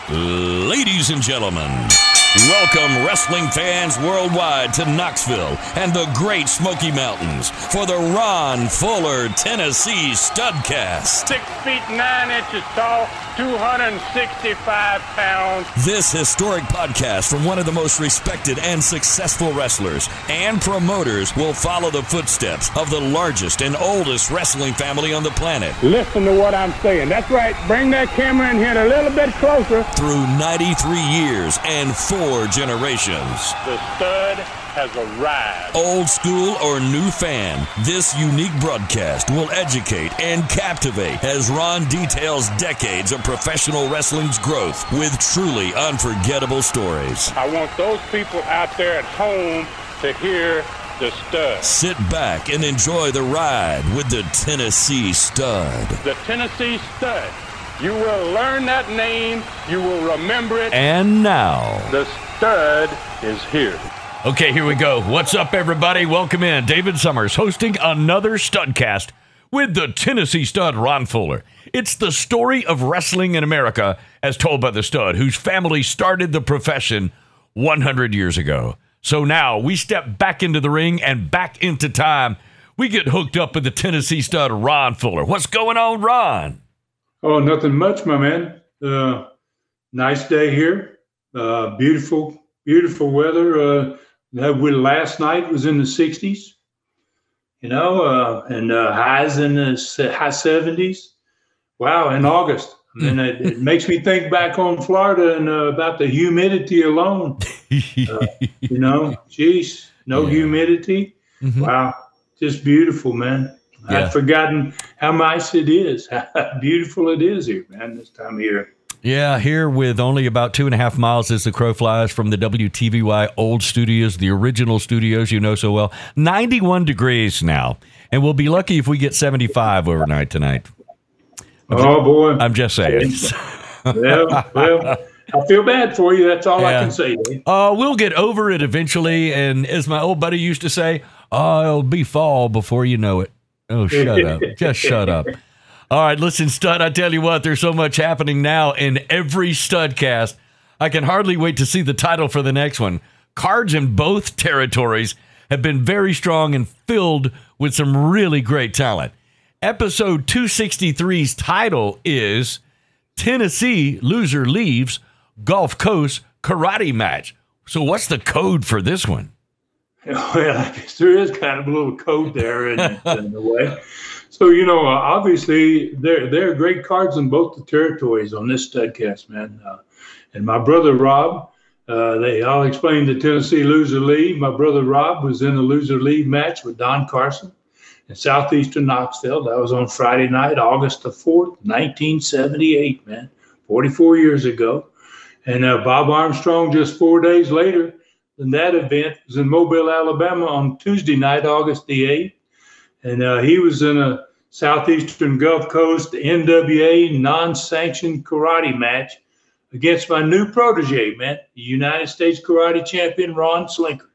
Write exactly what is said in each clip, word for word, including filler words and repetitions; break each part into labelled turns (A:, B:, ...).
A: Ladies and gentlemen, welcome wrestling fans worldwide to Knoxville and the Great Smoky Mountains for the Ron Fuller Tennessee Studcast.
B: Six feet nine inches tall, two hundred sixty-five pounds.
A: This historic podcast from one of the most respected and successful wrestlers and promoters will follow the footsteps of the largest and oldest wrestling family on the planet.
B: Listen to what I'm saying. That's right. Bring that camera in here a little bit closer.
A: Through ninety-three years and four generations.
B: The stud has arrived.
A: Old school or new fan, this unique broadcast will educate and captivate as Ron details decades of professional wrestling's growth with truly unforgettable stories.
B: I want those people out there at home to hear the stud.
A: Sit back and enjoy the ride with the Tennessee Stud.
B: The Tennessee Stud. You will learn that name. You will remember it.
A: And now,
B: the stud is here.
C: Okay, here we go. What's up, everybody? Welcome in. David Summers hosting another Studcast with the Tennessee Stud, Ron Fuller. It's the story of wrestling in America as told by the Stud, whose family started the profession one hundred years ago. So now we step back into the ring and back into time. We get hooked up with the Tennessee Stud, Ron Fuller. What's going on, Ron?
D: Oh, nothing much, my man. Uh, nice day here. Uh, beautiful, beautiful weather. Uh, that we, last night was in the sixties, you know, uh, and uh, highs in the high seventies. Wow, in August. I mean, it, it makes me think back on Florida and uh, about the humidity alone. Uh, you know, geez, no yeah. humidity. Mm-hmm. Wow, just beautiful, man. Yeah. I've forgotten how nice it is, how beautiful it is here, man, this time of year.
C: Yeah, here with only about two and a half miles as the crow flies from the W T V Y old studios, the original studios you know so well. ninety-one degrees now, and we'll be lucky if we get seventy-five overnight tonight. I'm
D: oh,
C: just,
D: boy.
C: I'm just saying.
D: well, well, I feel bad for you. That's all yeah. I can say.
C: Uh, we'll get over it eventually, and as my old buddy used to say, oh, it'll be fall before you know it. Oh, shut up. Just shut up. All right, listen, Stud, I tell you what, there's so much happening now in every Studcast. I can hardly wait to see the title for the next one. Cards in both territories have been very strong and filled with some really great talent. Episode two sixty-three's title is Tennessee Loser Leaves Gulf Coast Karate Match. So what's the code for this one?
D: Well, I guess there is kind of a little code there in, in a way. So, you know, uh, obviously, there, there are great cards in both the territories on this Studcast, man. Uh, and my brother, Rob, uh, they all explained the Tennessee Loser League. My brother, Rob, was in the Loser League match with Don Carson in southeastern Knoxville. That was on Friday night, August the fourth, nineteen seventy-eight, man, forty-four years ago. And uh, Bob Armstrong, just four days later, and that event was in Mobile, Alabama on Tuesday night, August the eighth. And uh, he was in a Southeastern Gulf Coast N W A non-sanctioned karate match against my new protege, man, the United States karate champion, Ron Slinker.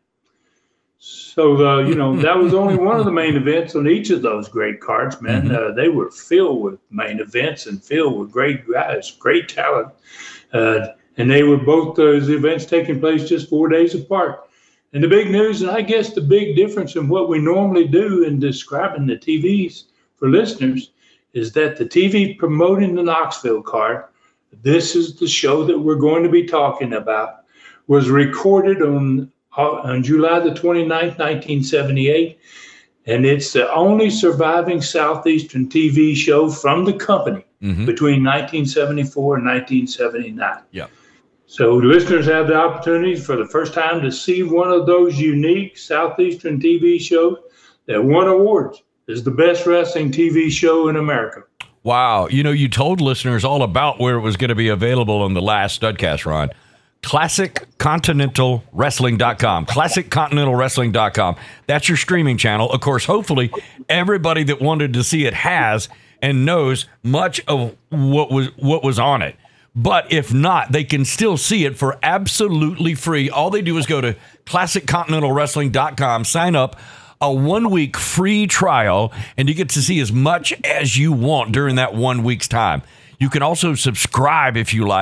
D: So, uh, you know, that was only one of the main events on each of those great cards, man. Mm-hmm. Uh, they were filled with main events and filled with great guys, great talent. Uh, And they were both those events taking place just four days apart. And the big news, and I guess the big difference in what we normally do in describing the T Vs for listeners, is that the T V promoting the Knoxville card, this is the show that we're going to be talking about, was recorded on, on July the twenty-ninth, nineteen seventy-eight. And it's the only surviving Southeastern T V show from the company mm-hmm. between nineteen seventy-four and nineteen seventy-nine.
C: Yeah.
D: So listeners have the opportunity for the first time to see one of those unique Southeastern T V shows that won awards as the best wrestling T V show in America.
C: Wow. You know, you told listeners all about where it was going to be available on the last Studcast, Ron. classic continental wrestling dot com. classic continental wrestling dot com. That's your streaming channel. Of course, hopefully everybody that wanted to see it has and knows much of what was what was on it. But if not, they can still see it for absolutely free. All they do is go to classic continental wrestling dot com, sign up, a one-week free trial, and you get to see as much as you want during that one week's time. You can also subscribe, if you like,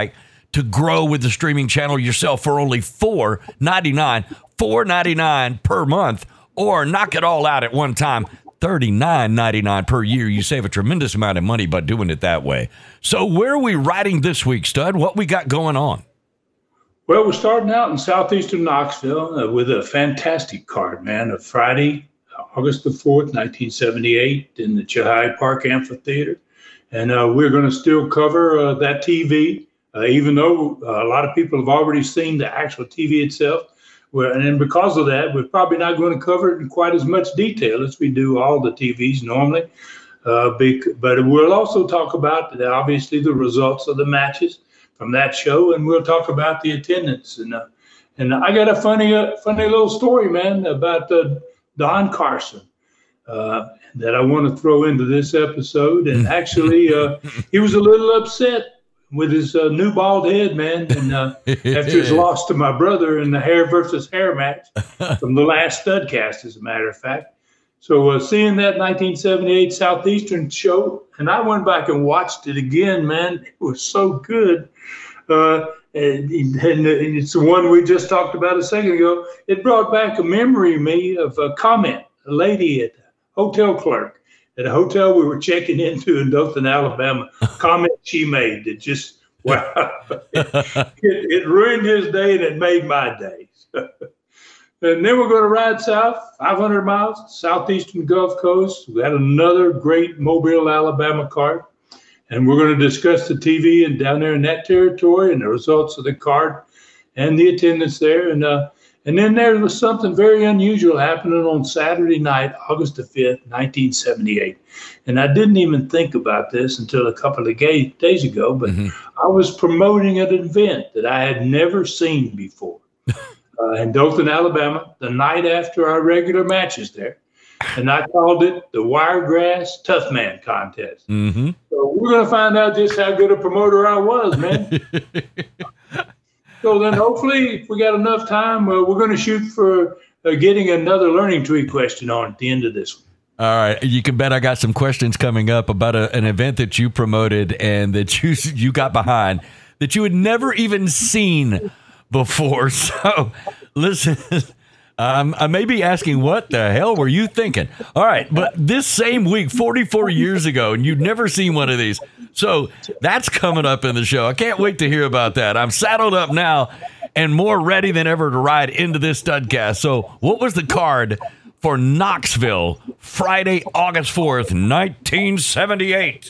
C: to grow with the streaming channel yourself for only four ninety-nine, four ninety-nine per month, or knock it all out at one time, thirty-nine ninety-nine per year. You save a tremendous amount of money by doing it that way. So where are we riding this week, Stud? What we got going on?
D: Well, we're starting out in southeastern Knoxville uh, with a fantastic card, man, of Friday, August the fourth, nineteen seventy-eight, in the Chihai Park Amphitheater. And uh, we're going to still cover uh, that T V, uh, even though uh, a lot of people have already seen the actual T V itself. We're, and because of that, we're probably not going to cover it in quite as much detail as we do all the T Vs normally. Uh, big, but we'll also talk about, the, obviously, the results of the matches from that show, and we'll talk about the attendance. And uh, and I got a funny, uh, funny little story, man, about uh, Don Carson. Uh, that I want to throw into this episode. And actually, uh, he was a little upset with his uh, new bald head, man, and uh, after his loss to my brother in the hair versus hair match from the last Studcast, as a matter of fact. So uh, seeing that nineteen seventy-eight Southeastern show, and I went back and watched it again, man. It was so good. Uh, and, and it's the one we just talked about a second ago. It brought back a memory to me of a comment, a lady at hotel clerk at a hotel we were checking into in Dothan, Alabama, comment she made that just, wow, it, it ruined his day and it made my day. And then we're going to ride south, five hundred miles, southeastern Gulf Coast. We had another great Mobile, Alabama card. And we're going to discuss the T V and down there in that territory and the results of the card and the attendance there. And, uh, And then there was something very unusual happening on Saturday night, August the fifth, nineteen seventy-eight. And I didn't even think about this until a couple of gay, days ago, but mm-hmm. I was promoting an event that I had never seen before uh, in Dothan, Alabama, the night after our regular matches there. And I called it the Wiregrass Tough Man Contest. Mm-hmm. So we're going to find out just how good a promoter I was, man. So then hopefully, if we got enough time, uh, we're going to shoot for uh, getting another Learning Tree question on at the end of this one.
C: All right. You can bet I got some questions coming up about a, an event that you promoted and that you you got behind that you had never even seen before. So listen, um, I may be asking, what the hell were you thinking? All right. But this same week, forty-four years ago, and you'd never seen one of these. So that's coming up in the show. I can't wait to hear about that. I'm saddled up now and more ready than ever to ride into this Studcast. So what was the card for Knoxville, Friday, August fourth, nineteen seventy-eight?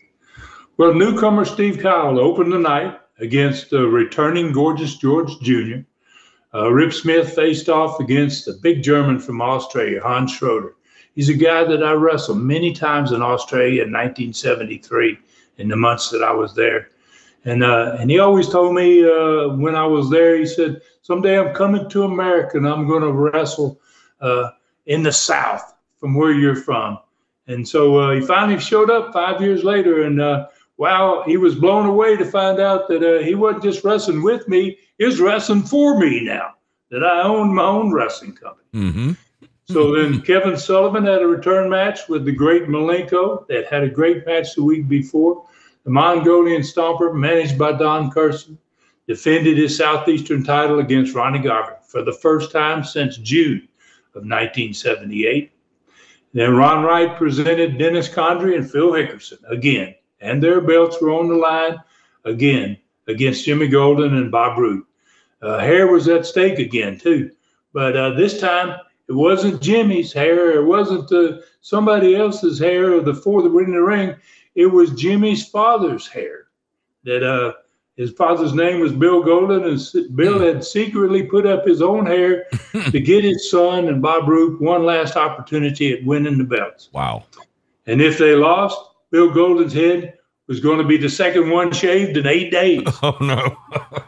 D: Well, newcomer Steve Kyle opened the night against the returning Gorgeous George Junior Uh, Rip Smith faced off against the big German from Australia, Hans Schroeder. He's a guy that I wrestled many times in Australia in nineteen seventy-three. In the months that I was there. And uh, and he always told me uh, when I was there, he said, someday I'm coming to America and I'm going to wrestle uh, in the South from where you're from. And so uh, he finally showed up five years later. And uh, wow, he was blown away to find out that uh, he wasn't just wrestling with me, he was wrestling for me now, that I owned my own wrestling company. Mm-hmm. So then Kevin Sullivan had a return match with the great Malenko that had a great match the week before. The Mongolian Stomper, managed by Don Carson, defended his Southeastern title against Ronnie Garvin for the first time since June of nineteen seventy-eight. Then Ron Wright presented Dennis Condrey and Phil Hickerson again, and their belts were on the line again against Jimmy Golden and Bob Root. Uh, hair was at stake again, too. But uh, this time, it wasn't Jimmy's hair. It wasn't uh, somebody else's hair or the four that were in the ring. It was Jimmy's father's hair. That uh, his father's name was Bill Golden, and Bill had secretly put up his own hair to get his son and Bob Roop one last opportunity at winning the belts.
C: Wow.
D: And if they lost, Bill Golden's head was going to be the second one shaved in eight days.
C: Oh, no.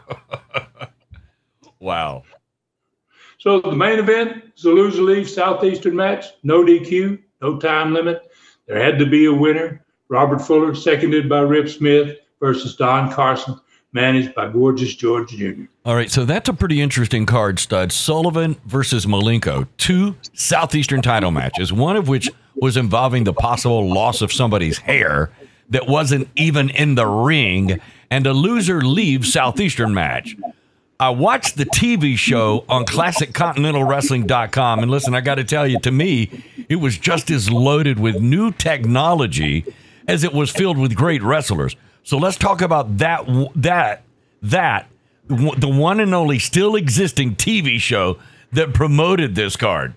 C: Wow.
D: So the main event is a loser-leave Southeastern match, no D Q, no time limit. There had to be a winner. Robert Fuller, seconded by Rip Smith, versus Don Carson, managed by Gorgeous George Junior
C: All right, so that's a pretty interesting card, Stud. Sullivan versus Malenko, two Southeastern title matches, one of which was involving the possible loss of somebody's hair that wasn't even in the ring, and a loser leaves Southeastern match. I watched the T V show on classic continental wrestling dot com, and listen, I got to tell you, to me, it was just as loaded with new technology as it was filled with great wrestlers. So let's talk about that, that, that, the one and only still existing T V show that promoted this card.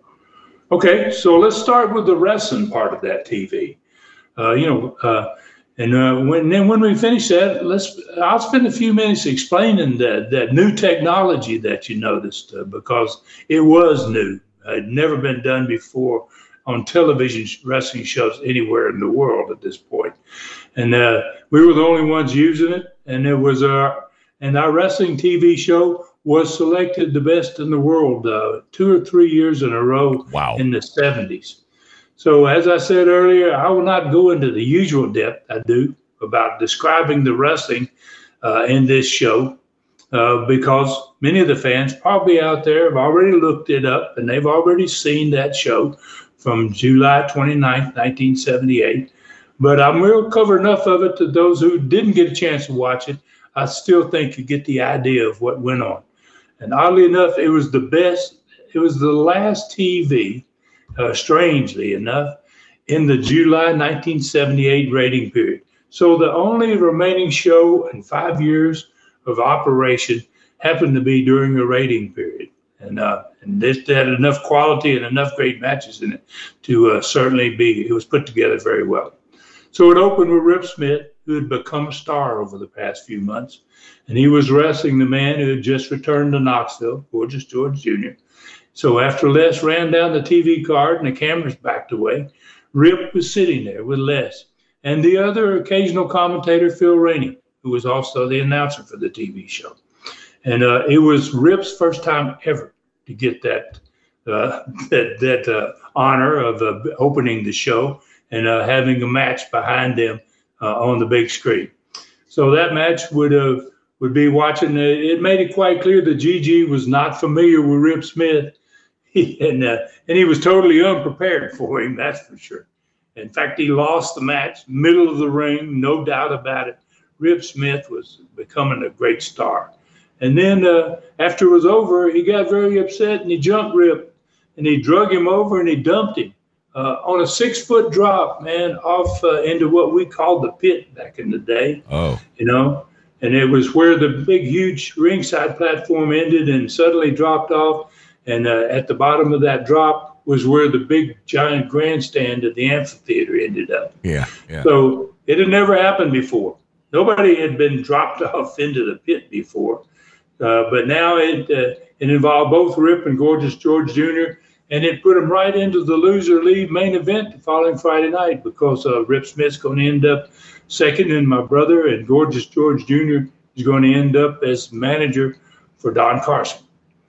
D: Okay, so let's start with the wrestling part of that T V. Uh, you know, uh, and uh, when then when we finish that, let's I'll spend a few minutes explaining that that new technology that you noticed uh, because it was new. It had never been done before on television wrestling shows anywhere in the world at this point, and uh, we were the only ones using it. And it was our and our wrestling T V show was selected the best in the world uh, two or three years in a row.
C: Wow. In
D: the seventies. So as I said earlier, I will not go into the usual depth I do about describing the wrestling uh, in this show uh, because many of the fans probably out there have already looked it up and they've already seen that show from July twenty-ninth, nineteen seventy-eight. But I'm going to cover enough of it to those who didn't get a chance to watch it. I still think you get the idea of what went on. And oddly enough, it was the best, it was the last T V, uh, strangely enough, in the July nineteen seventy-eight rating period. So the only remaining show in five years of operation happened to be during a rating period. And, uh, and this had enough quality and enough great matches in it to uh, certainly be, it was put together very well. So it opened with Rip Smith, who had become a star over the past few months. And he was wrestling the man who had just returned to Knoxville, Gorgeous George Junior So after Les ran down the T V card and the cameras backed away, Rip was sitting there with Les and the other occasional commentator, Phil Rainey, who was also the announcer for the T V show. And uh, it was Rip's first time ever to get that uh, that, that uh, honor of uh, opening the show and uh, having a match behind them uh, on the big screen. So that match would have would be watching. Uh, it made it quite clear that Gigi was not familiar with Rip Smith, he, and uh, and he was totally unprepared for him. That's for sure. In fact, he lost the match, middle of the ring, no doubt about it. Rip Smith was becoming a great star. And then uh, after it was over, he got very upset and he jumped Rip and he drug him over and he dumped him uh, on a six-foot drop, man, off uh, into what we called the pit back in the day.
C: Oh,
D: you know. And it was where the big, huge ringside platform ended and suddenly dropped off. And uh, at the bottom of that drop was where the big, giant grandstand at the amphitheater ended up.
C: Yeah, yeah.
D: So it had never happened before. Nobody had been dropped off into the pit before. Uh, but now it uh, it involved both Rip and Gorgeous George Junior, and it put them right into the loser leave main event the following Friday night because uh, Rip Smith's going to end up second in my brother, and Gorgeous George Junior is going to end up as manager for Don Carson.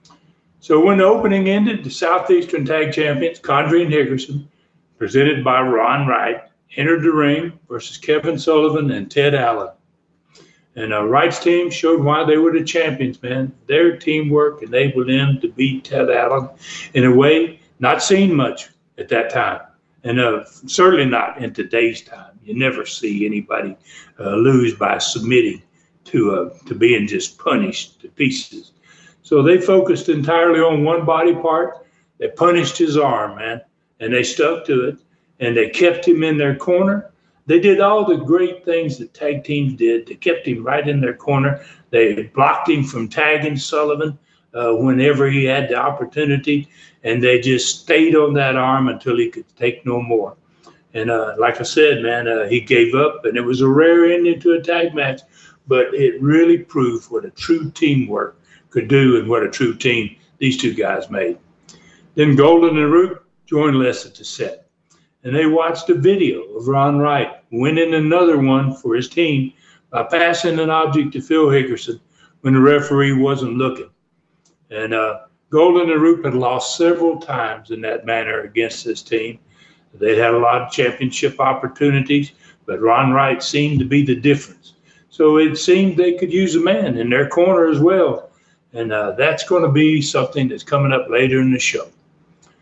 D: So when the opening ended, the Southeastern Tag Champions, Condrey and Hickerson, presented by Ron Wright, entered the ring versus Kevin Sullivan and Ted Allen. And uh, Wright's team showed why they were the champions, man. Their teamwork enabled them to beat Ted Allen in a way not seen much at that time. And uh, certainly not in today's time. You never see anybody uh, lose by submitting to uh, to being just punished to pieces. So they focused entirely on one body part. They punished his arm, man, and they stuck to it. And they kept him in their corner. They did all the great things that tag teams did. They kept him right in their corner. They blocked him from tagging Sullivan uh, whenever he had the opportunity. And they just stayed on that arm until he could take no more. And uh, like I said, man, uh, he gave up. And it was a rare ending to a tag match. But it really proved what a true teamwork could do and what a true team these two guys made. Then Golden and Root joined Les at the set. And they watched a video of Ron Wright winning another one for his team by passing an object to Phil Hickerson when the referee wasn't looking. And uh, Golden and Root had lost several times in that manner against this team. They'd had a lot of championship opportunities, but Ron Wright seemed to be the difference. So it seemed they could use a man in their corner as well. And uh, that's going to be something that's coming up later in the show.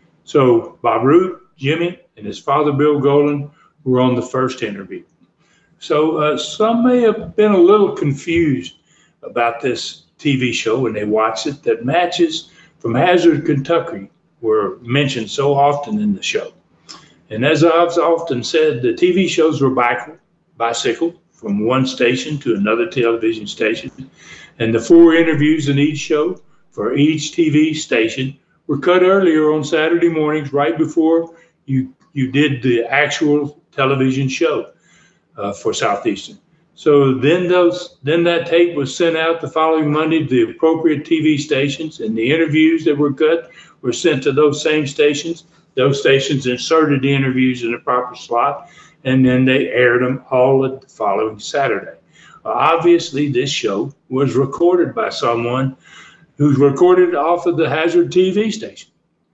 D: So Bob Roode, Jimmy, and his father, Bill Golden, were on the first interview. So uh, some may have been a little confused about this T V show when they watched it, that matches from Hazard, Kentucky were mentioned so often in the show. And as I've often said, the T V shows were bicycle, bicycle from one station to another television station. And the four interviews in each show for each T V station were cut earlier on Saturday mornings, right before you, you did the actual television show uh, for Southeastern. So then those, then that tape was sent out the following Monday to the appropriate T V stations, and the interviews that were cut were sent to those same stations. Those stations inserted the interviews in the proper slot, and then they aired them all the following Saturday. Uh, obviously, this show was recorded by someone who's recorded off of the Hazard T V station.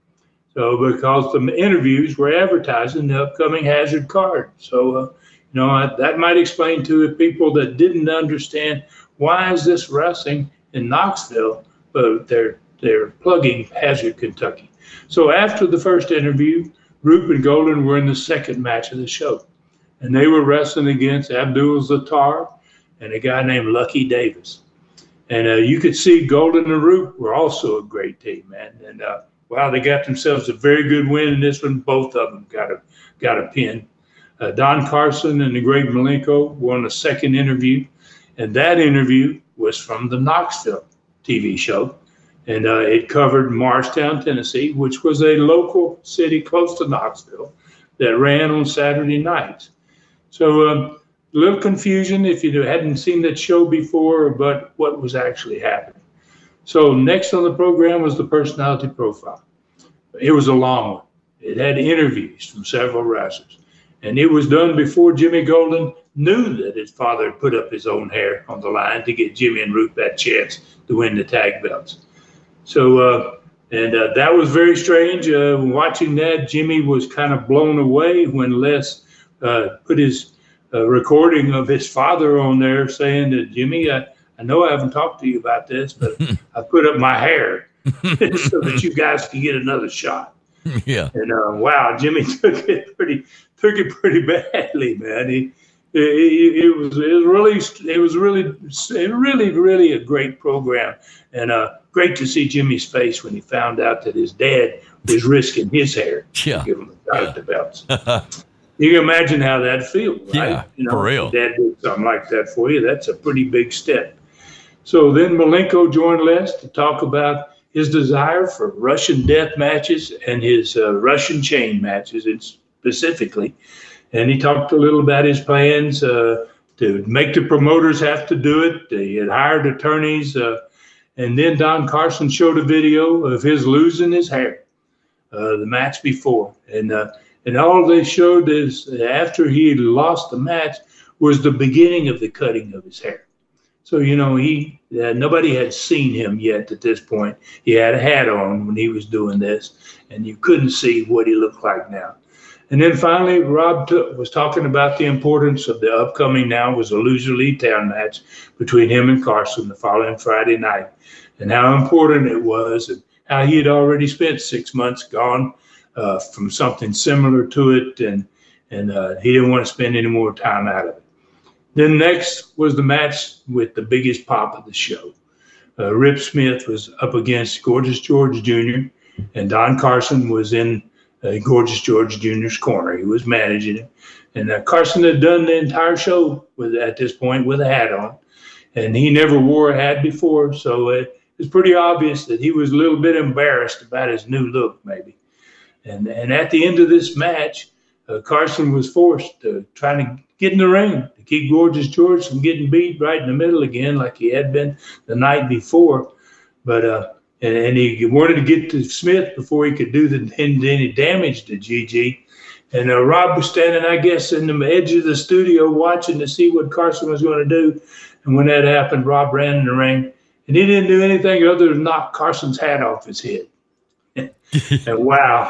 D: So because the interviews were advertising the upcoming Hazard card. So, uh, you know, that might explain to the people that didn't understand why is this wrestling in Knoxville, but they're they're plugging Hazard, Kentucky. So after the first interview, Roop and Golden were in the second match of the show, and they were wrestling against Abdul Zattar and a guy named Lucky Davis. And uh, you could see Golden and Roop were also a great team, man. And uh, wow, they got themselves a very good win in this one. Both of them got a got a pin. Uh, Don Carson and the great Malenko won the second interview, and that interview was from the Knoxville T V show, and uh, it covered Morristown, Tennessee, which was a local city close to Knoxville that ran on Saturday nights. So um, a little confusion if you hadn't seen that show before, but what was actually happening. So next on the program was the personality profile. It was a long one. It had interviews from several wrestlers. And it was done before Jimmy Golden knew that his father had put up his own hair on the line to get Jimmy and Roop that chance to win the tag belts. So, uh, and uh, that was very strange. Uh, watching that, Jimmy was kind of blown away when Les uh, put his uh, recording of his father on there saying that, Jimmy, I, I know I haven't talked to you about this, but I put up my hair so that you guys can get another shot.
C: Yeah.
D: And uh, wow, Jimmy took it pretty took it pretty badly, man. He it, it was it was really it was really it really really a great program, and uh, great to see Jimmy's face when he found out that his dad was risking his hair
C: yeah.
D: to give him a shot yeah. at the belts. You can imagine how that feels, right?
C: Yeah,
D: you know,
C: for real.
D: If dad did something like that for you, that's a pretty big step. So then Malenko joined Les to talk about his desire for Russian death matches and his uh, Russian chain matches specifically. And he talked a little about his plans uh, to make the promoters have to do it. He had hired attorneys. Uh, and then Don Carson showed a video of his losing his hair uh, the match before. And, uh, and all they showed is after he had lost the match was the beginning of the cutting of his hair. So, you know, he uh, nobody had seen him yet at this point. He had a hat on when he was doing this, and you couldn't see what he looked like now. And then finally, Rob t- was talking about the importance of the upcoming now was a loser leave town match between him and Carson the following Friday night, and how important it was, and how he had already spent six months gone uh, from something similar to it, and and uh, he didn't want to spend any more time out of it. Then next was the match with the biggest pop of the show. Uh, Rip Smith was up against Gorgeous George Junior, and Don Carson was in uh, Gorgeous George Junior's corner. He was managing him. And uh, Carson had done the entire show with at this point with a hat on, and he never wore a hat before, so it was pretty obvious that he was a little bit embarrassed about his new look, maybe. And, and at the end of this match, uh, Carson was forced to try to get in the ring to keep Gorgeous George from getting beat right in the middle again like he had been the night before. But uh, and, and he wanted to get to Smith before he could do the, any damage to G G. And uh, Rob was standing, I guess, in the edge of the studio watching to see what Carson was going to do. And when that happened, Rob ran in the ring, and he didn't do anything other than knock Carson's hat off his head. And wow,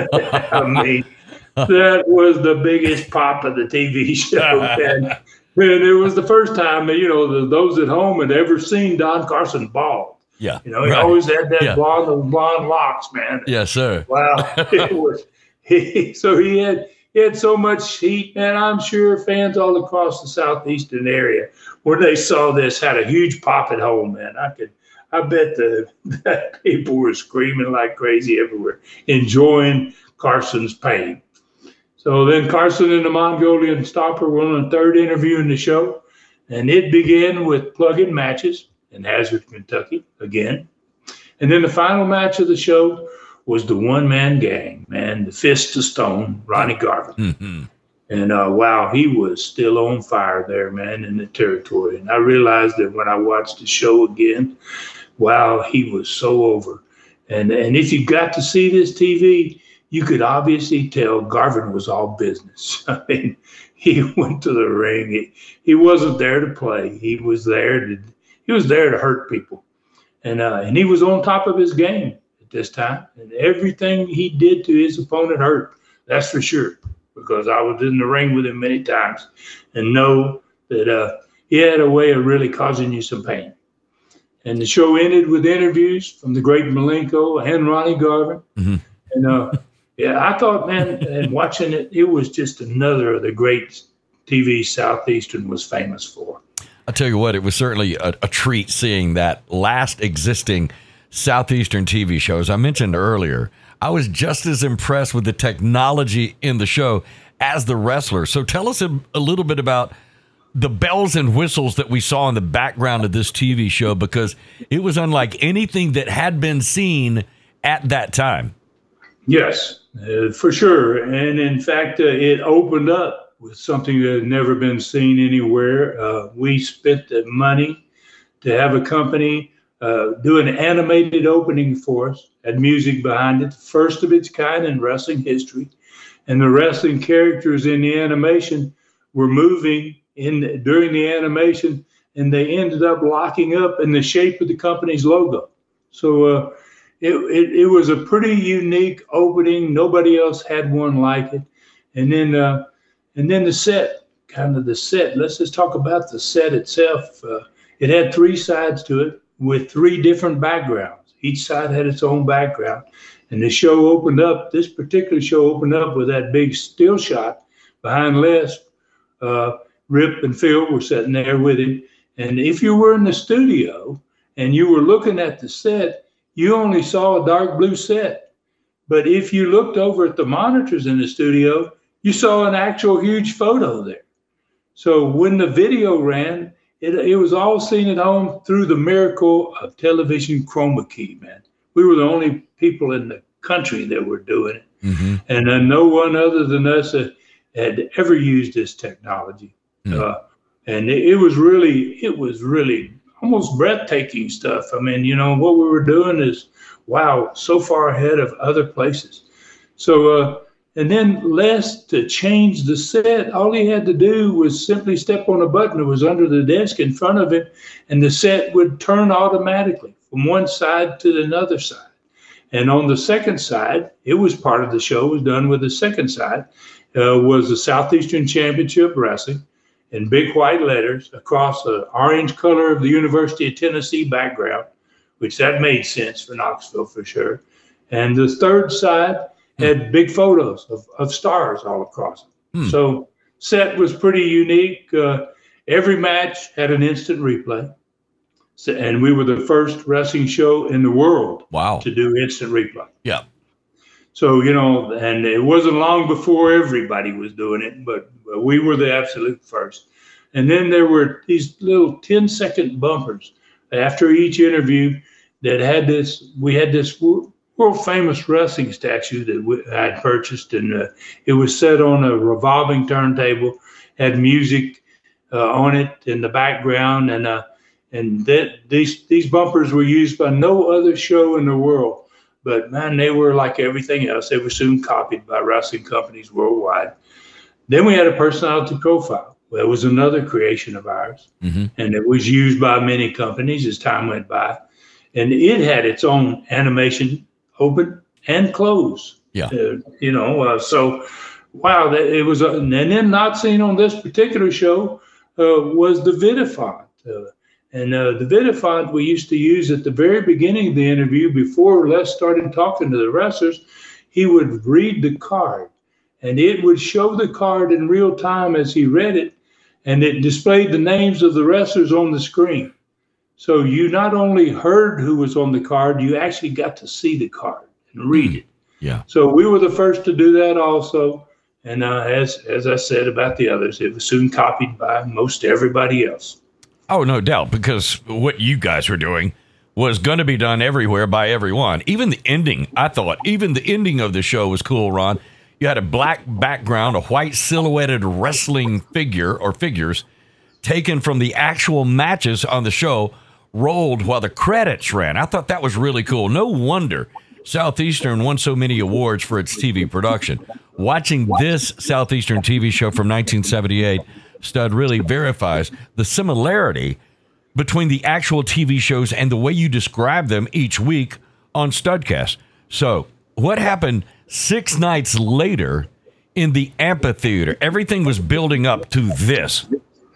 D: I mean, that was the biggest pop of the T V show. And, and it was the first time, you know, the, those at home had ever seen Don Carson bald.
C: Yeah.
D: You know, he
C: right.
D: always had that
C: yeah.
D: blonde, blonde locks, man.
C: Yes, sir.
D: Wow. It was, he, so he had, he had so much heat, man. I'm sure fans all across the southeastern area, when they saw this, had a huge pop at home, man. I could, I bet the that people were screaming like crazy everywhere, enjoying Carson's pain. So then Carson and the Mongolian Stomper were on the third interview in the show, and it began with plug-in matches in Hazard, Kentucky, again. And then the final match of the show was the one-man gang, man, the Fist of Stone, Ronnie Garvin.
C: Mm-hmm.
D: And, uh, wow, he was still on fire there, man, in the territory. And I realized that when I watched the show again, wow, he was so over. And, and if you got to see this T V, you could obviously tell Garvin was all business. I mean, he went to the ring. He, he wasn't there to play. He was there to he was there to hurt people. And uh, and he was on top of his game at this time. And everything he did to his opponent hurt. That's for sure. Because I was in the ring with him many times and know that uh, he had a way of really causing you some pain. And the show ended with interviews from the great Malenko and Ronnie Garvin. Mm-hmm. And uh, yeah, I thought, man, and watching it, it was just another of the great T V Southeastern was famous for.
C: I'll tell you what, it was certainly a, a treat seeing that last existing Southeastern T V show. As I mentioned earlier, I was just as impressed with the technology in the show as the wrestlers. So tell us a, a little bit about the bells and whistles that we saw in the background of this T V show, because it was unlike anything that had been seen at that time.
D: Yes, uh, for sure. And in fact, uh, it opened up with something that had never been seen anywhere. Uh, we spent the money to have a company uh, do an animated opening for us, had music behind it, first of its kind in wrestling history. And the wrestling characters in the animation were moving in during the animation, and they ended up locking up in the shape of the company's logo. So uh, it, it, it was a pretty unique opening. Nobody else had one like it. And then uh, and then the set, kind of the set. Let's just talk about the set itself. Uh, it had three sides to it with three different backgrounds. Each side had its own background. And the show opened up, this particular show opened up with that big still shot behind Les. Uh, Rip and Phil were sitting there with him. And if you were in the studio and you were looking at the set, you only saw a dark blue set. But if you looked over at the monitors in the studio, you saw an actual huge photo there. So when the video ran, it, it was all seen at home through the miracle of television chroma key, man. We were the only people in the country that were doing it. Mm-hmm. And uh, no one other than us uh, had ever used this technology. Mm-hmm. Uh, and it, it was really, it was really almost breathtaking stuff. I mean, you know, what we were doing is, wow, so far ahead of other places. So, uh, and then Les, to change the set, all he had to do was simply step on a button that was under the desk in front of him, and the set would turn automatically from one side to another side. And on the second side, it was part of the show, was done with the second side, uh, was the Southeastern Championship Wrestling in big white letters across the orange color of the University of Tennessee background, which that made sense for Knoxville for sure. And the third side had big photos of, of stars all across it. Hmm. So set was pretty unique. Uh, every match had an instant replay. So, and we were the first wrestling show in the world
C: wow.
D: to do instant replay.
C: Yeah.
D: So, you know, and it wasn't long before everybody was doing it, but, but we were the absolute first. And then there were these little ten second bumpers after each interview that had this, we had this world famous wrestling statue that we, I had purchased, and uh, it was set on a revolving turntable, had music uh, on it in the background, and uh, and that these these bumpers were used by no other show in the world. But man, they were like everything else. They were soon copied by wrestling companies worldwide. Then we had a personality profile. Well, it was another creation of ours, mm-hmm. and it was used by many companies as time went by. And it had its own animation, open and close.
C: Yeah,
D: uh, you know. Uh, so, wow, that, it was. Uh, and then not seen on this particular show uh, was the Vidifont. Uh, And uh, the Vidifont we used to use at the very beginning of the interview before Les started talking to the wrestlers. He would read the card, and it would show the card in real time as he read it, and it displayed the names of the wrestlers on the screen. So you not only heard who was on the card, you actually got to see the card and read it.
C: Yeah.
D: So we were the first to do that also. And uh, as as I said about the others, it was soon copied by most everybody else.
C: Oh, no doubt, because what you guys were doing was going to be done everywhere by everyone. Even the ending, I thought, even the ending of the show was cool, Ron. You had a black background, a white silhouetted wrestling figure or figures taken from the actual matches on the show, rolled while the credits ran. I thought that was really cool. No wonder Southeastern won so many awards for its T V production. Watching this Southeastern T V show from nineteen seventy-eight, Stud, really verifies the similarity between the actual T V shows and the way you describe them each week on Studcast. So what happened six nights later in the amphitheater? Everything was building up to this.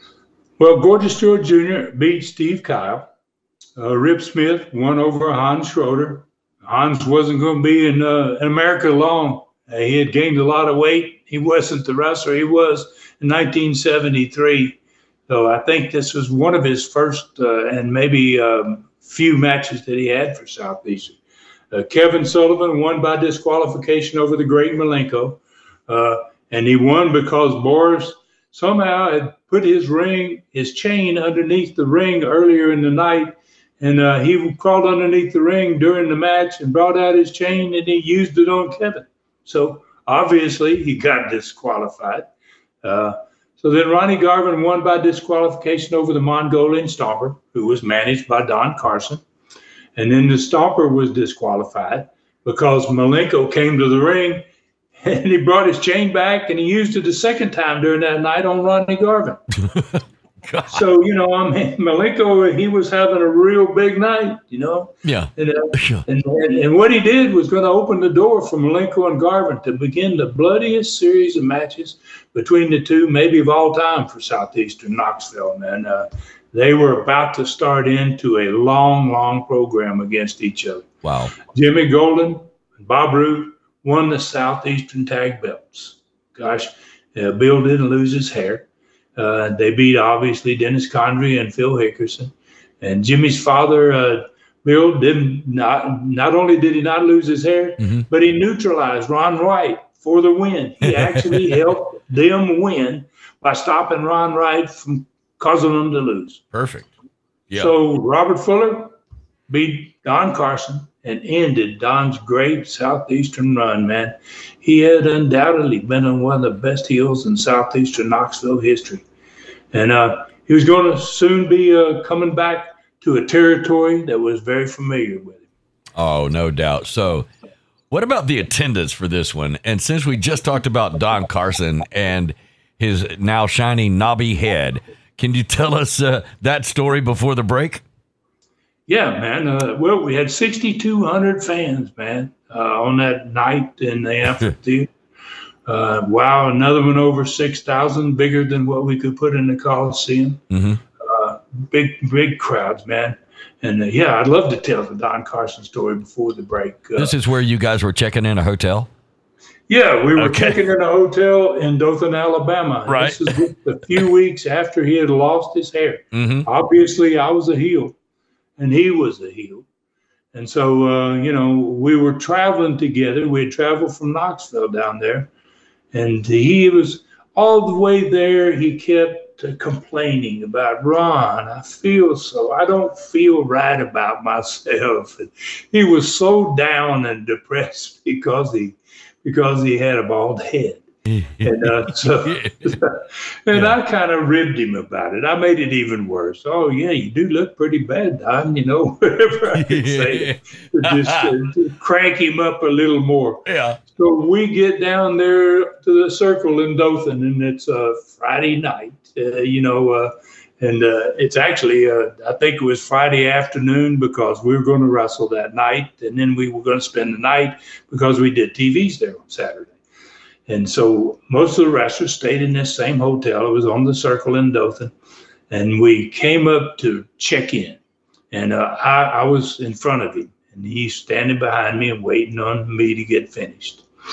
D: Well, Gorgeous Stewart Junior beat Steve Kyle. Uh, Rip Smith won over Hans Schroeder. Hans wasn't going to be in, uh, in America long. Uh, he had gained a lot of weight. He wasn't the wrestler he was in nineteen seventy-three. So I think this was one of his first uh, and maybe um, few matches that he had for Southeastern. Uh, Kevin Sullivan won by disqualification over the Great Malenko. Uh, and he won because Boris somehow had put his ring, his chain underneath the ring earlier in the night. And uh, he crawled underneath the ring during the match and brought out his chain, and he used it on Kevin. So obviously he got disqualified. Uh, so then Ronnie Garvin won by disqualification over the Mongolian Stomper, who was managed by Don Carson. And then the Stomper was disqualified because Malenko came to the ring and he brought his chain back and he used it a second time during that night on Ronnie Garvin. So, you know, I mean, Malenko, he was having a real big night, you know.
C: Yeah.
D: And, uh, and, and, and what he did was going to open the door for Malenko and Garvin to begin the bloodiest series of matches between the two, maybe of all time for Southeastern Knoxville. And uh, they were about to start into a long, long program against each other.
C: Wow.
D: Jimmy Golden and Bob Roode won the Southeastern tag belts. Gosh, uh, Bill didn't lose his hair. Uh, they beat, obviously, Dennis Condrey and Phil Hickerson. And Jimmy's father, uh, Bill, didn't not not only did he not lose his hair, mm-hmm. but he neutralized Ron Wright for the win. He actually helped them win by stopping Ron Wright from causing them to lose.
C: Perfect. Yeah.
D: So Robert Fuller beat Don Carson and ended Don's great Southeastern run, man. He had undoubtedly been on one of the best heels in Southeastern Knoxville history. And uh, he was going to soon be uh, coming back to a territory that was very familiar with him.
C: Oh, no doubt. So what about the attendance for this one? And since we just talked about Don Carson and his now shiny knobby head, can you tell us uh, that story before the break?
D: Yeah, man. Uh, well, we had sixty-two hundred fans, man, uh, on that night in the amphitheater. Uh, wow, another one over six thousand, bigger than what we could put in the Coliseum. Mm-hmm. Uh, big, big crowds, man. And, uh, yeah, I'd love to tell the Don Carson story before the break. Uh,
C: this is where you guys were checking in a hotel?
D: Yeah, we were
C: okay.
D: checking in a hotel in Dothan, Alabama.
C: Right.
D: This is just a few weeks after he had lost his hair. Mm-hmm. Obviously, I was a heel, and he was a heel. And so, uh, you know, we were traveling together. We had traveled from Knoxville down there. And he was all the way there. He kept uh, complaining about, Ron, I feel so, I don't feel right about myself. And he was so down and depressed because he, because he had a bald head. And uh, so, and yeah. I kind of ribbed him about it. I made it even worse. Oh yeah, you do look pretty bad, Don. You know, whatever I could say to just uh, to crank him up a little more.
C: Yeah.
D: So we get down there to the Circle in Dothan, and it's a uh, Friday night. Uh, you know, uh, and uh, it's actually uh, I think it was Friday afternoon because we were going to wrestle that night, and then we were going to spend the night because we did T Vs there on Saturday. And so most of the wrestlers stayed in this same hotel. It was on the Circle in Dothan. And we came up to check in. And uh, I, I was in front of him. And he's standing behind me and waiting on me to get finished.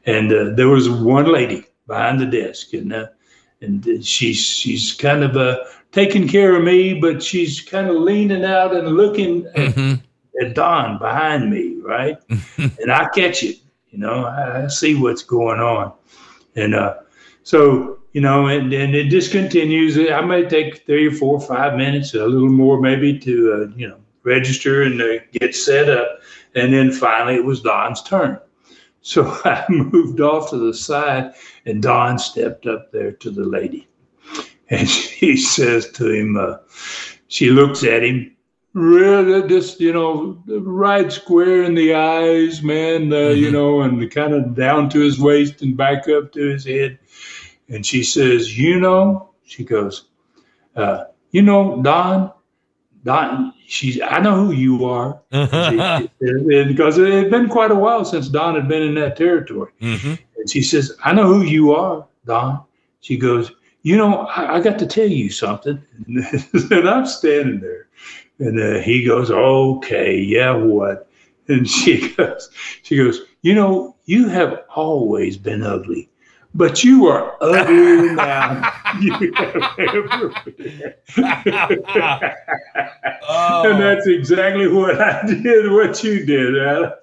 D: And uh, there was one lady behind the desk, and uh, and she's she's kind of uh, taking care of me, but she's kind of leaning out and looking at, mm-hmm. at Don behind me, right? And I catch it, you know, I, I see what's going on, and uh, so you know, and, and it just continues. I may take three or four or five minutes, a little more maybe, to uh, you know, register and uh, get set up, and then finally it was Don's turn. So I moved off to the side, and Don stepped up there to the lady. And she says to him, uh, she looks at him, really just, you know, right square in the eyes, man, uh, mm-hmm. you know, and kind of down to his waist and back up to his head. And she says, you know, she goes, uh, you know, Don, Don, she's, I know who you are. she, she, because it had been quite a while since Don had been in that territory. Mm-hmm. And she says, I know who you are, Don. She goes, you know, I, I got to tell you something. And I'm standing there. And uh, he goes, okay, yeah, what? And she goes, she goes, you know, you have always been ugly. But you are uglier now you have ever been. Oh. And that's exactly what I did, what you did. Man.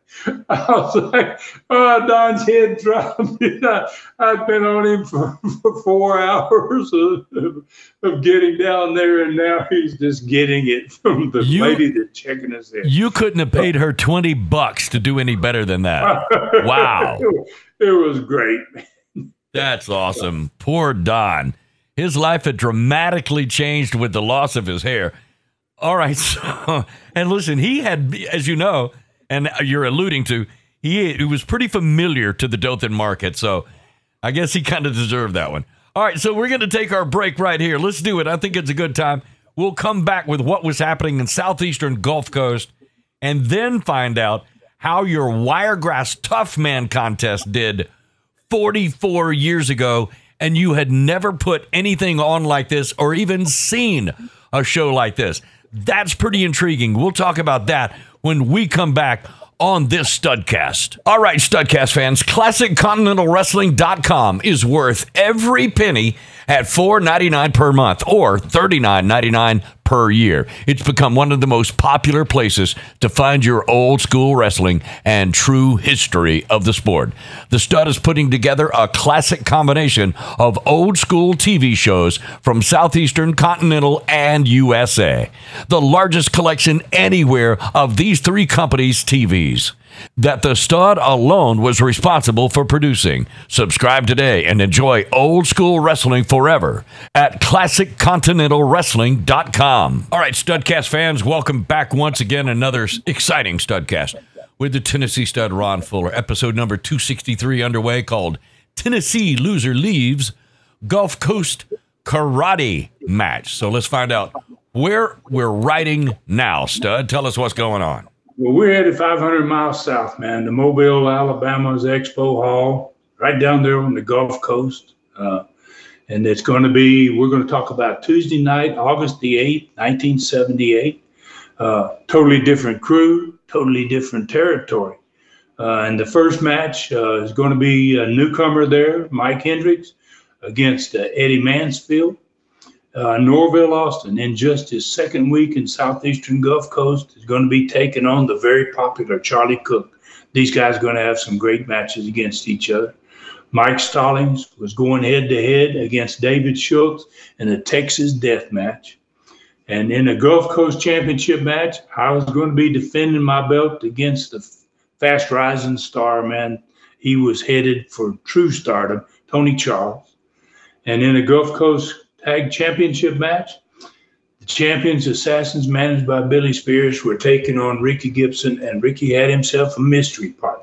D: I was like, oh, Don's head dropped. I, I'd been on him for, for four hours of, of getting down there, and now he's just getting it from the you, lady that's checking us in.
C: You couldn't have paid her twenty bucks to do any better than that. Wow.
D: It, it was great, man.
C: That's awesome. Poor Don. His life had dramatically changed with the loss of his hair. All right. So, and listen, he had, as you know, and you're alluding to, he, he was pretty familiar to the Dothan market. So I guess he kind of deserved that one. All right. So we're going to take our break right here. Let's do it. I think it's a good time. We'll come back with what was happening in southeastern Gulf Coast and then find out how your Wiregrass Tough Man contest did forty-four years ago, and you had never put anything on like this or even seen a show like this. That's pretty intriguing. We'll talk about that when we come back on this Studcast. All right, Studcast fans, Classic Continental Wrestling dot com is worth every penny at four dollars and ninety-nine cents per month or thirty-nine ninety-nine per year. It's become one of the most popular places to find your old school wrestling and true history of the sport. The Stud is putting together a classic combination of old school T V shows from Southeastern, Continental, and U S A. The largest collection anywhere of these three companies' T Vs that the Stud alone was responsible for producing. Subscribe today and enjoy old school wrestling forever at Classic Continental Wrestling dot com. All right, Studcast fans, welcome back once again. Another exciting Studcast with the Tennessee Stud Ron Fuller. Episode number two sixty-three underway, called Tennessee Loser Leaves Gulf Coast Karate Match. So let's find out where we're riding now, Stud. Tell us what's going on.
D: Well, we're headed five hundred miles south, man, to Mobile, Alabama's Expo Hall, right down there on the Gulf Coast. Uh, and it's going to be, we're going to talk about Tuesday night, August the eighth, nineteen seventy-eight. Uh, totally different crew, totally different territory. Uh, and the first match uh, is going to be a newcomer there, Mike Hendricks, against uh, Eddie Mansfield. Uh, Norville Austin, in just his second week in southeastern Gulf Coast, is going to be taking on the very popular Charlie Cook. These guys are going to have some great matches against each other. Mike Stallings was going head-to-head against David Schultz in a Texas death match. And in a Gulf Coast Championship match, I was going to be defending my belt against the fast-rising star, man. He was headed for true stardom, Tony Charles. And in a Gulf Coast Tag Championship match, the Champions Assassins, managed by Billy Spears, were taking on Ricky Gibson, and Ricky had himself a mystery partner.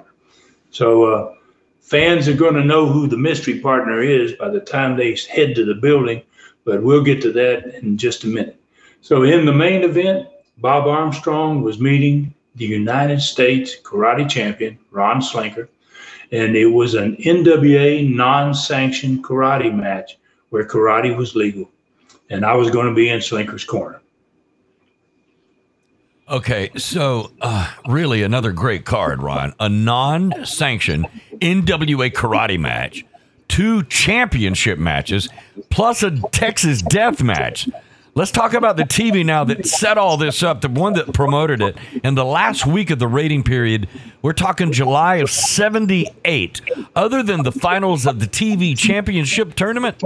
D: So uh, fans are going to know who the mystery partner is by the time they head to the building, but we'll get to that in just a minute. So in the main event, Bob Armstrong was meeting the United States karate champion, Ron Slinker, and it was an N W A non-sanctioned karate match where karate was legal, and I was going to be in Slinker's corner.
C: Okay, so uh, really another great card, Ron. A non-sanctioned N W A karate match, two championship matches, plus a Texas death match. Let's talk about the T V now that set all this up, the one that promoted it. In the last week of the rating period, we're talking July of seventy-eight. Other than the finals of the T V championship tournament?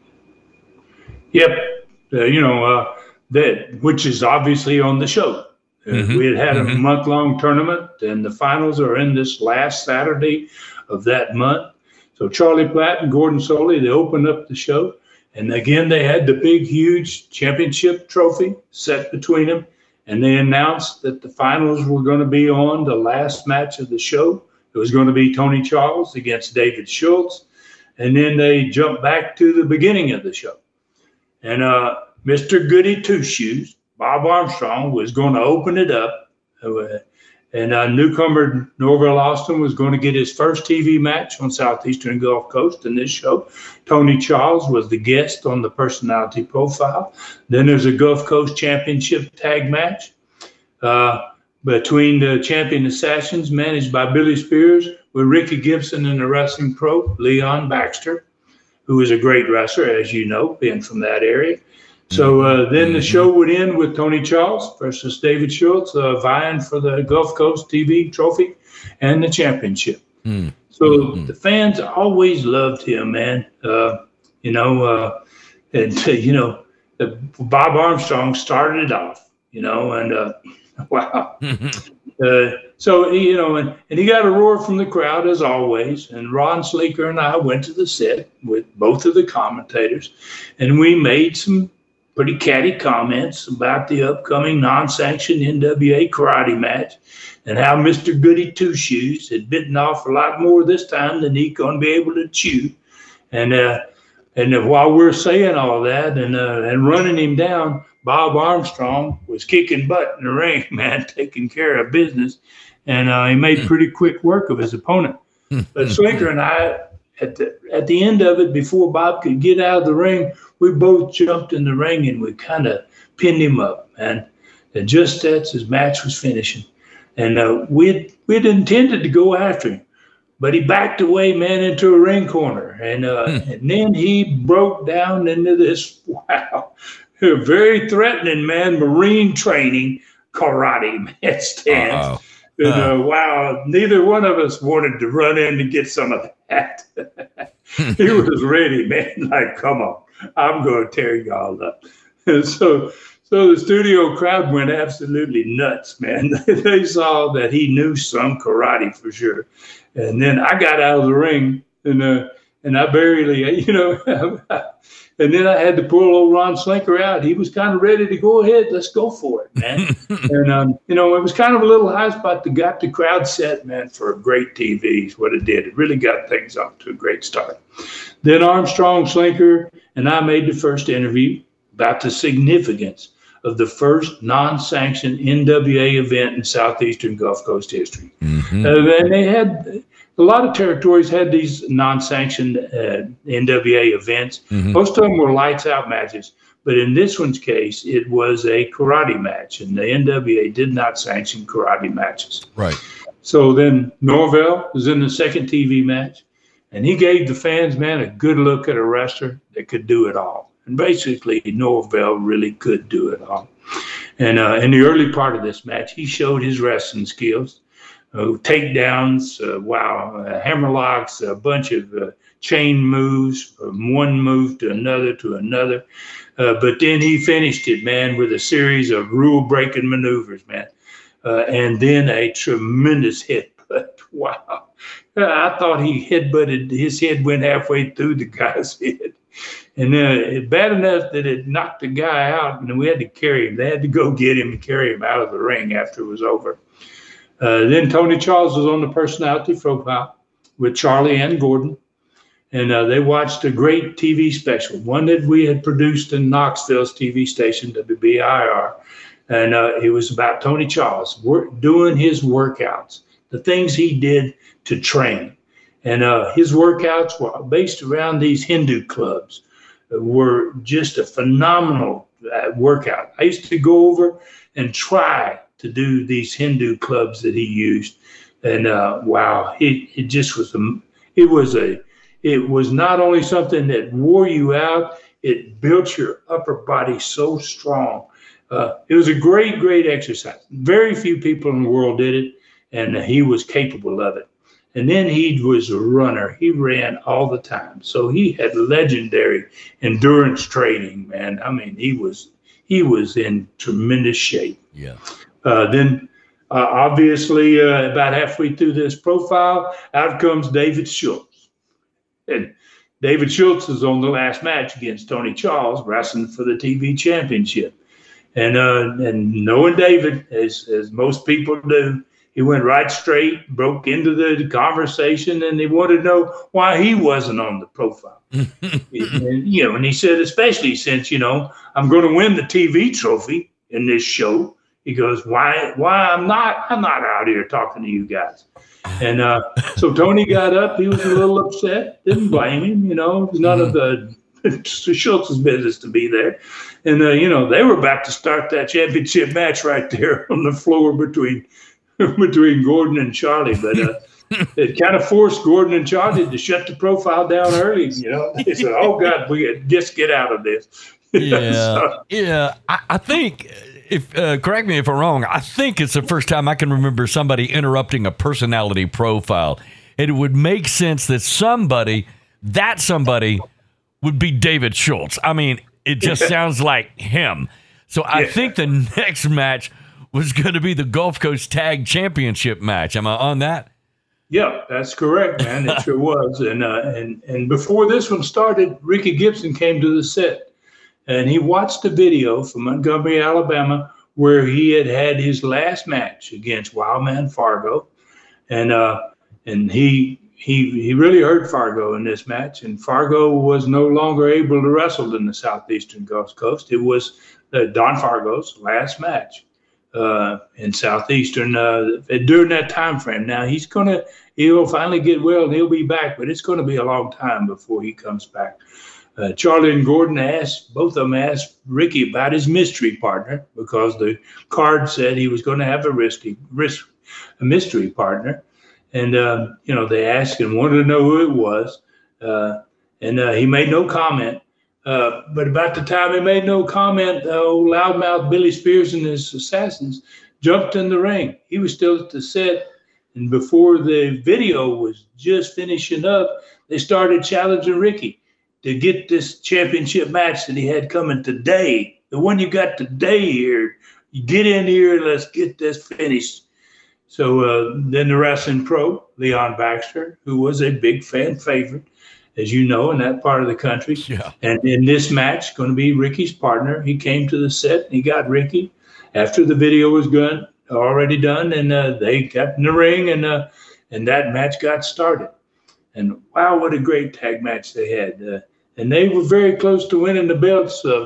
D: Yep. Uh, you know, uh, that which is obviously on the show. Mm-hmm. We had had a mm-hmm. month-long tournament, and the finals are in this last Saturday of that month. So Charlie Platt and Gordon Solie, they opened up the show. And again, they had the big, huge championship trophy set between them. And they announced that the finals were going to be on the last match of the show. It was going to be Tony Charles against David Schultz. And then they jumped back to the beginning of the show. And uh, Mister Goody Two Shoes, Bob Armstrong, was going to open it up. And uh, newcomer Norvell Austin was going to get his first T V match on Southeastern Gulf Coast in this show. Tony Charles was the guest on the personality profile. Then there's a Gulf Coast Championship tag match uh, between the Champion Assassins, managed by Billy Spears, with Ricky Gibson and the wrestling pro, Leon Baxter, who is a great wrestler, as you know, being from that area. So uh, then the show would end with Tony Charles versus David Schultz, uh, vying for the Gulf Coast T V trophy and the championship. Mm. So mm-hmm. the fans always loved him, man. Uh, you know, uh, and uh, you know, the, Bob Armstrong started it off. You know, and uh, wow. uh, so you know, and, and he got a roar from the crowd as always. And Ron Sleeker and I went to the set with both of the commentators, and we made some pretty catty comments about the upcoming non-sanctioned N W A karate match and how Mister Goody Two Shoes had bitten off a lot more this time than he's going to be able to chew. And uh, and while we're saying all that and uh, and running him down, Bob Armstrong was kicking butt in the ring, man, taking care of business. And uh, he made pretty quick work of his opponent. But Slinker and I, at the, at the end of it, before Bob could get out of the ring, we both jumped in the ring and we kind of pinned him up, man. And just as his match was finishing. And uh, we'd, we'd intended to go after him, but he backed away, man, into a ring corner. And, uh, hmm. and then he broke down into this, wow, very threatening, man, Marine training karate man stance. Uh-oh. And uh, wow, neither one of us wanted to run in and get some of that. He was ready, man. Like, come on, I'm going to tear y'all up. And so, so the studio crowd went absolutely nuts, man. They saw that he knew some karate for sure. And then I got out of the ring, and uh, and I barely, you know, and then I had to pull old Ron Slinker out. He was kind of ready to go ahead. Let's go for it, man. And, um, you know, it was kind of a little high spot that got the crowd set, man, for great T V is what it did. It really got things off to a great start. Then Armstrong, Slinker, and I made the first interview about the significance of the first non-sanctioned N W A event in Southeastern Gulf Coast history. Mm-hmm. Uh, and they had... A lot of territories had these non-sanctioned uh, N W A events. Mm-hmm. Most of them were lights-out matches. But in this one's case, it was a karate match, and the N W A did not sanction karate matches.
C: Right.
D: So then Norvell was in the second T V match, and he gave the fans, man, a good look at a wrestler that could do it all. And basically, Norvell really could do it all. And uh, in the early part of this match, he showed his wrestling skills. Uh, takedowns, uh, wow, uh, hammerlocks, a bunch of uh, chain moves from one move to another to another. Uh, but then he finished it, man, with a series of rule-breaking maneuvers, man. Uh, and then a tremendous headbutt. Wow. I thought he headbutted, his head went halfway through the guy's head. And uh, bad enough that it knocked the guy out, and we had to carry him. They had to go get him and carry him out of the ring after it was over. Uh, then Tony Charles was on the personality profile with Charlie and Gordon. And uh, they watched a great T V special, one that we had produced in Knoxville's T V station, W B I R. And uh, it was about Tony Charles work, doing his workouts, the things he did to train. And uh, his workouts were based around these Hindu clubs, uh, were just a phenomenal uh, workout. I used to go over and try to do these Hindu clubs that he used. And uh, wow, it, it just was a, it was a, it was not only something that wore you out, it built your upper body so strong. Uh, it was a great, great exercise. Very few people in the world did it, and he was capable of it. And then he was a runner. He ran all the time. So he had legendary endurance training, man. I mean, he was he was in tremendous shape.
C: Yeah.
D: Uh, then, uh, obviously, uh, about halfway through this profile, out comes David Schultz. And David Schultz is on the last match against Tony Charles, wrestling for the T V championship. And uh, and knowing David, as as most people do, he went right straight, broke into the conversation, and he wanted to know why he wasn't on the profile. and, you know, and he said, especially since, you know, I'm going to win the T V trophy in this show. He goes, why, why I'm not, I'm not out here talking to you guys. And uh, so Tony got up. He was a little upset. Didn't blame him. You know, it was none of the Schultz's business to be there. And, uh, you know, they were about to start that championship match right there on the floor between between Gordon and Charlie. But uh, it kind of forced Gordon and Charlie to shut the profile down early. You know, they said, oh, God, we just get out of this.
C: Yeah.
D: so,
C: yeah. I, I think, if uh, correct me if I'm wrong, I think it's the first time I can remember somebody interrupting a personality profile. And it would make sense that somebody, that somebody would be David Schultz. I mean, it just sounds like him. So I
D: Yeah.
C: think the next match was going to be the Gulf Coast Tag Championship match. Am I on that?
D: Yeah, that's correct, man. It sure was. And uh, and and before this one started, Ricky Gibson came to the set, and he watched a video from Montgomery, Alabama, where he had had his last match against Wildman Fargo, and uh, and he he he really hurt Fargo in this match, and Fargo was no longer able to wrestle in the Southeastern Gulf Coast. It was uh, Don Fargo's last match uh, in Southeastern uh, during that time frame. Now he's gonna he'll finally get well and he'll be back, but it's going to be a long time before he comes back. Uh, Charlie and Gordon asked, both of them asked Ricky about his mystery partner, because the card said he was going to have a risky, risk, a mystery partner. And, uh, you know, they asked and wanted to know who it was. Uh, and uh, he made no comment. Uh, but about the time he made no comment, uh, old loudmouth Billy Spears and his assassins jumped in the ring. He was still at the set. And before the video was just finishing up, they started challenging Ricky to get this championship match that he had coming today. The one you got today here. You get in here and let's get this finished. So uh, then the wrestling pro, Leon Baxter, who was a big fan favorite, as you know, in that part of the country.
C: Yeah.
D: And in this match, going to be Ricky's partner, he came to the set and he got Ricky after the video was done. Already done, and uh, they got in the ring, and uh, and that match got started. And wow, what a great tag match they had! Uh, and they were very close to winning the belts, uh,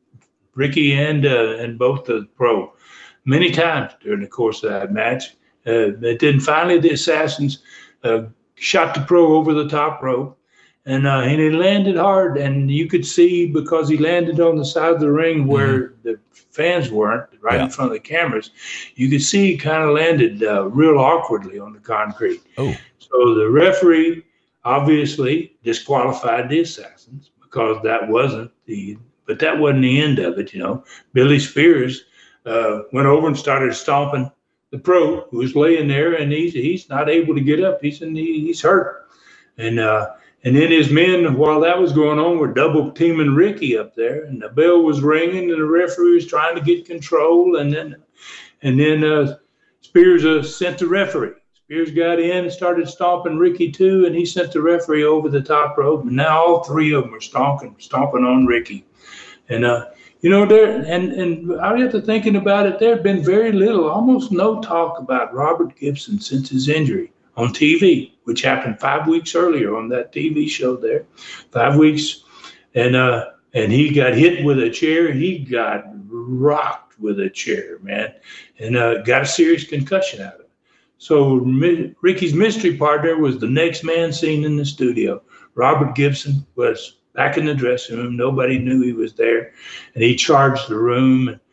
D: Ricky and uh, and both the pro, many times during the course of that match. Uh, but then finally, the Assassins uh, shot the pro over the top rope, and uh, and he landed hard, and you could see, because he landed on the side of the ring where mm-hmm. the fans weren't, right yeah. in front of the cameras, you could see he kind of landed uh, real awkwardly on the concrete.
C: Oh.
D: So the referee obviously disqualified the Assassins, because that wasn't the, but that wasn't the end of it, you know. Billy Spears uh, went over and started stomping the pro, who was laying there, and he's he's not able to get up. He's in the, he's hurt, and uh, and then his men, while that was going on, were double teaming Ricky up there, and the bell was ringing, and the referee was trying to get control, and then and then uh, Spears uh, sent the referee. Spears got in and started stomping Ricky too, and he sent the referee over the top rope, and now all three of them are stomping stomping on Ricky, and uh, you know, there and and I got to thinking about it. There had been very little, almost no talk about Robert Gibson since his injury on T V, which happened five weeks earlier on that T V show there, five weeks. And uh, and he got hit with a chair. He got rocked with a chair, man, and uh, got a serious concussion out of it. So mi- Ricky's mystery partner was the next man seen in the studio. Robert Gibson was back in the dressing room. Nobody knew he was there. And he charged the room. And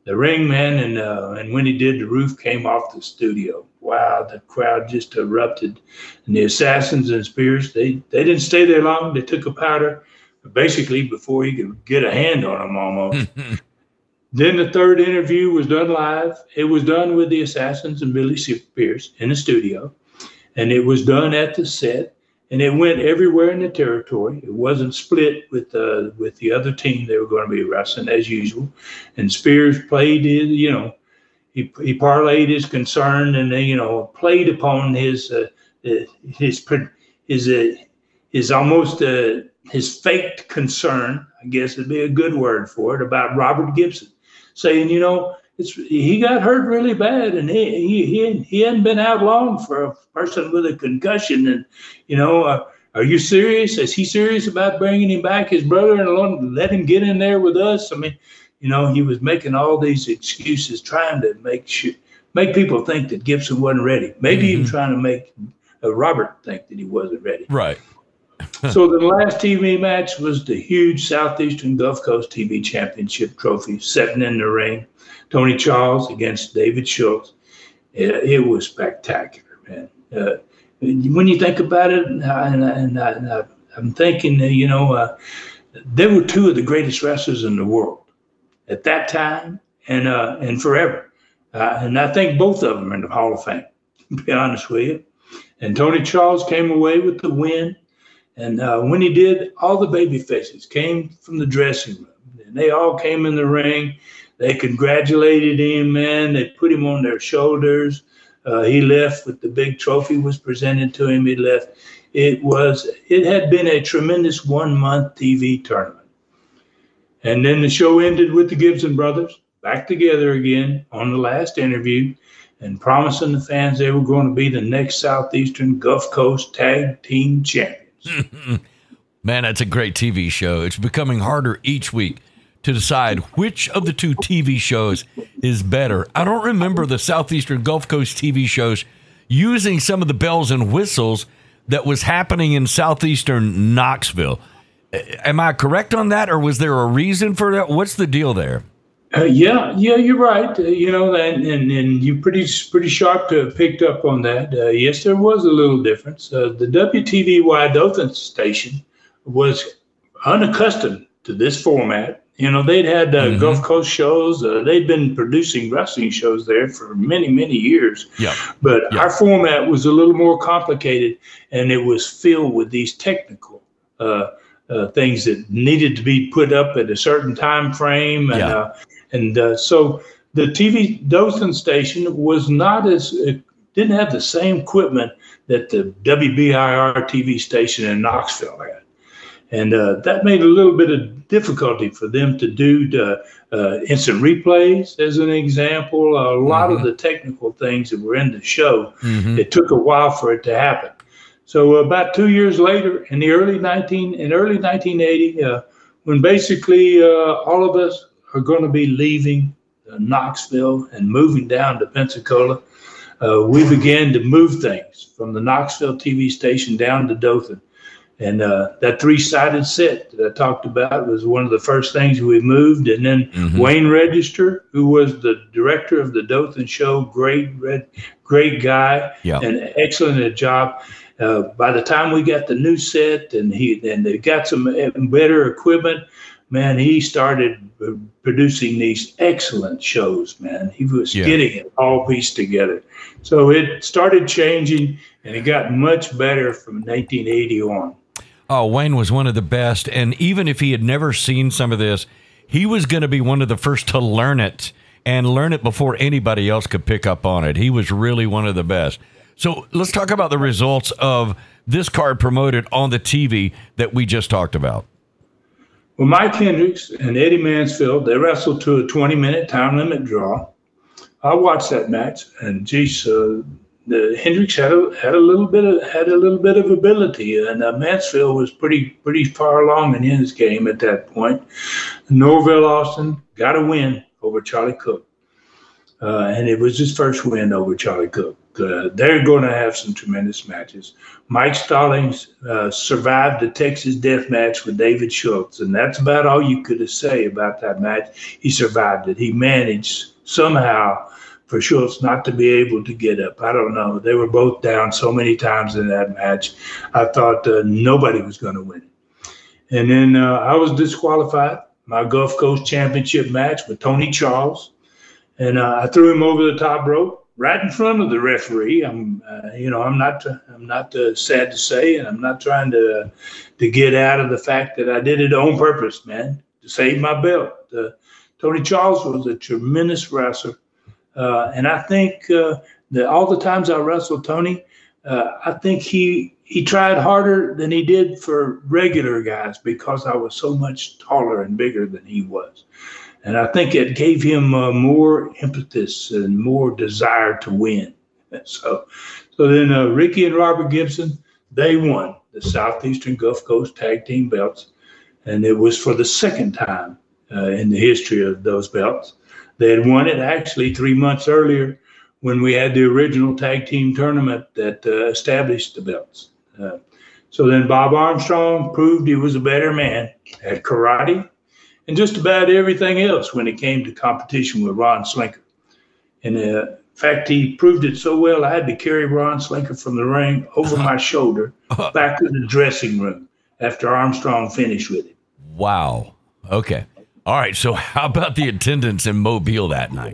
D: the ring, man, and uh, and when he did, the roof came off the studio. Wow, the crowd just erupted. And the Assassins and Spears, they, they didn't stay there long. They took a powder, basically before he could get a hand on them almost. Then the third interview was done live. It was done with the Assassins and Billy Spears in the studio. And it was done at the set. And it went everywhere in the territory. It wasn't split with uh, with the other team they were going to be wrestling as usual. And Spears played his, you know, he he parlayed his concern and you know played upon his uh, his his uh, his almost uh, his faked concern, I guess would be a good word for it, about Robert Gibson, saying, you know, it's he got hurt really bad and he he he, he hadn't been out long for a person with a concussion, and you know, uh, are you serious? Is he serious about bringing him back, his brother, and let him get in there with us? I mean, you know, he was making all these excuses, trying to make sure, make people think that Gibson wasn't ready. Maybe mm-hmm. even trying to make uh, Robert think that he wasn't ready.
C: Right.
D: So the last T V match was the huge Southeastern Gulf Coast T V Championship trophy, sitting in the ring. Tony Charles against David Schultz. It, it was spectacular, man. Uh, when you think about it, and, I, and, I, and I, I'm thinking, uh, you know, uh, they were two of the greatest wrestlers in the world at that time and uh, and forever. Uh, and I think both of them are in the Hall of Fame, to be honest with you. And Tony Charles came away with the win. And uh, when he did, all the baby faces came from the dressing room. And they all came in the ring. They congratulated him, man. They put him on their shoulders. Uh, he left with the big trophy was presented to him. He left. It was, it had been a tremendous one-month T V tournament. And then the show ended with the Gibson brothers back together again on the last interview and promising the fans they were going to be the next Southeastern Gulf Coast Tag Team Champions.
C: Man, that's a great T V show. It's becoming harder each week to decide which of the two T V shows is better. I don't remember the Southeastern Gulf Coast T V shows using some of the bells and whistles that was happening in Southeastern Knoxville. Am I correct on that, or was there a reason for that? What's the deal there?
D: Uh, yeah, yeah, you're right. Uh, you know, and, and and you pretty pretty sharp to have picked up on that. Uh, yes, there was a little difference. Uh, the W T V Y Dothan station was unaccustomed to this format. You know, they'd had uh, mm-hmm. Gulf Coast shows. Uh, they'd been producing wrestling shows there for many, many years.
C: Yeah.
D: But
C: yeah.
D: our format was a little more complicated, and it was filled with these technical uh, uh, things that needed to be put up at a certain time frame. And,
C: yeah.
D: uh, and uh, so the T V Dothan station was not as uh, didn't have the same equipment that the W B I R T V station in Knoxville had. And uh, that made a little bit of difficulty for them to do the, uh, instant replays, as an example. A lot mm-hmm. of the technical things that were in the show, mm-hmm. it took a while for it to happen. So about two years later, in the early nineteen in early nineteen eighty, uh, when basically uh, all of us are going to be leaving uh, Knoxville and moving down to Pensacola, uh, we began to move things from the Knoxville T V station down to Dothan. And uh, that three-sided set that I talked about was one of the first things we moved. And then mm-hmm. Wayne Register, who was the director of the Dothan show, great, red, great guy,
C: yeah.
D: and excellent at job. Uh, by the time we got the new set and he and they got some better equipment, man, he started producing these excellent shows. Man, he was yeah. getting it all pieced together. So it started changing, and it got much better from nineteen eighty on.
C: Oh, Wayne was one of the best, and even if he had never seen some of this, he was going to be one of the first to learn it, and learn it before anybody else could pick up on it. He was really one of the best. So let's talk about the results of this card promoted on the T V that we just talked about.
D: Well, Mike Hendricks and Eddie Mansfield, they wrestled to a twenty-minute time limit draw. I watched that match, and geez, uh, the Hendricks had a had a little bit of had a little bit of ability, and uh, Mansfield was pretty pretty far along in his game at that point. Norvell Austin got a win over Charlie Cook. uh, and it was his first win over Charlie Cook. Uh, they're going to have some tremendous matches. Mike Stallings uh, survived the Texas death match with David Schultz, and that's about all you could say about that match. He survived it. He managed somehow for Schultz not to be able to get up. I don't know. They were both down so many times in that match. I thought uh, nobody was going to win it. And then uh, I was disqualified. My Gulf Coast Championship match with Tony Charles. And uh, I threw him over the top rope right in front of the referee. I'm, uh, you know, I'm not, I'm not uh, sad to say, and I'm not trying to, uh, to get out of the fact that I did it on purpose, man, to save my belt. Uh, Tony Charles was a tremendous wrestler. Uh, and I think uh, that all the times I wrestled Tony, uh, I think he he tried harder than he did for regular guys because I was so much taller and bigger than he was. And I think it gave him uh, more impetus and more desire to win. So, so then uh, Ricky and Robert Gibson, they won the Southeastern Gulf Coast Tag Team belts. And it was for the second time uh, in the history of those belts. They had won it actually three months earlier when we had the original tag team tournament that uh, established the belts. Uh, so then Bob Armstrong proved he was a better man at karate and just about everything else when it came to competition with Ron Slinker. And uh, in fact, he proved it so well, I had to carry Ron Slinker from the ring over my shoulder back to the dressing room after Armstrong finished with it.
C: Wow. Okay. All right, so how about the attendance in Mobile that night?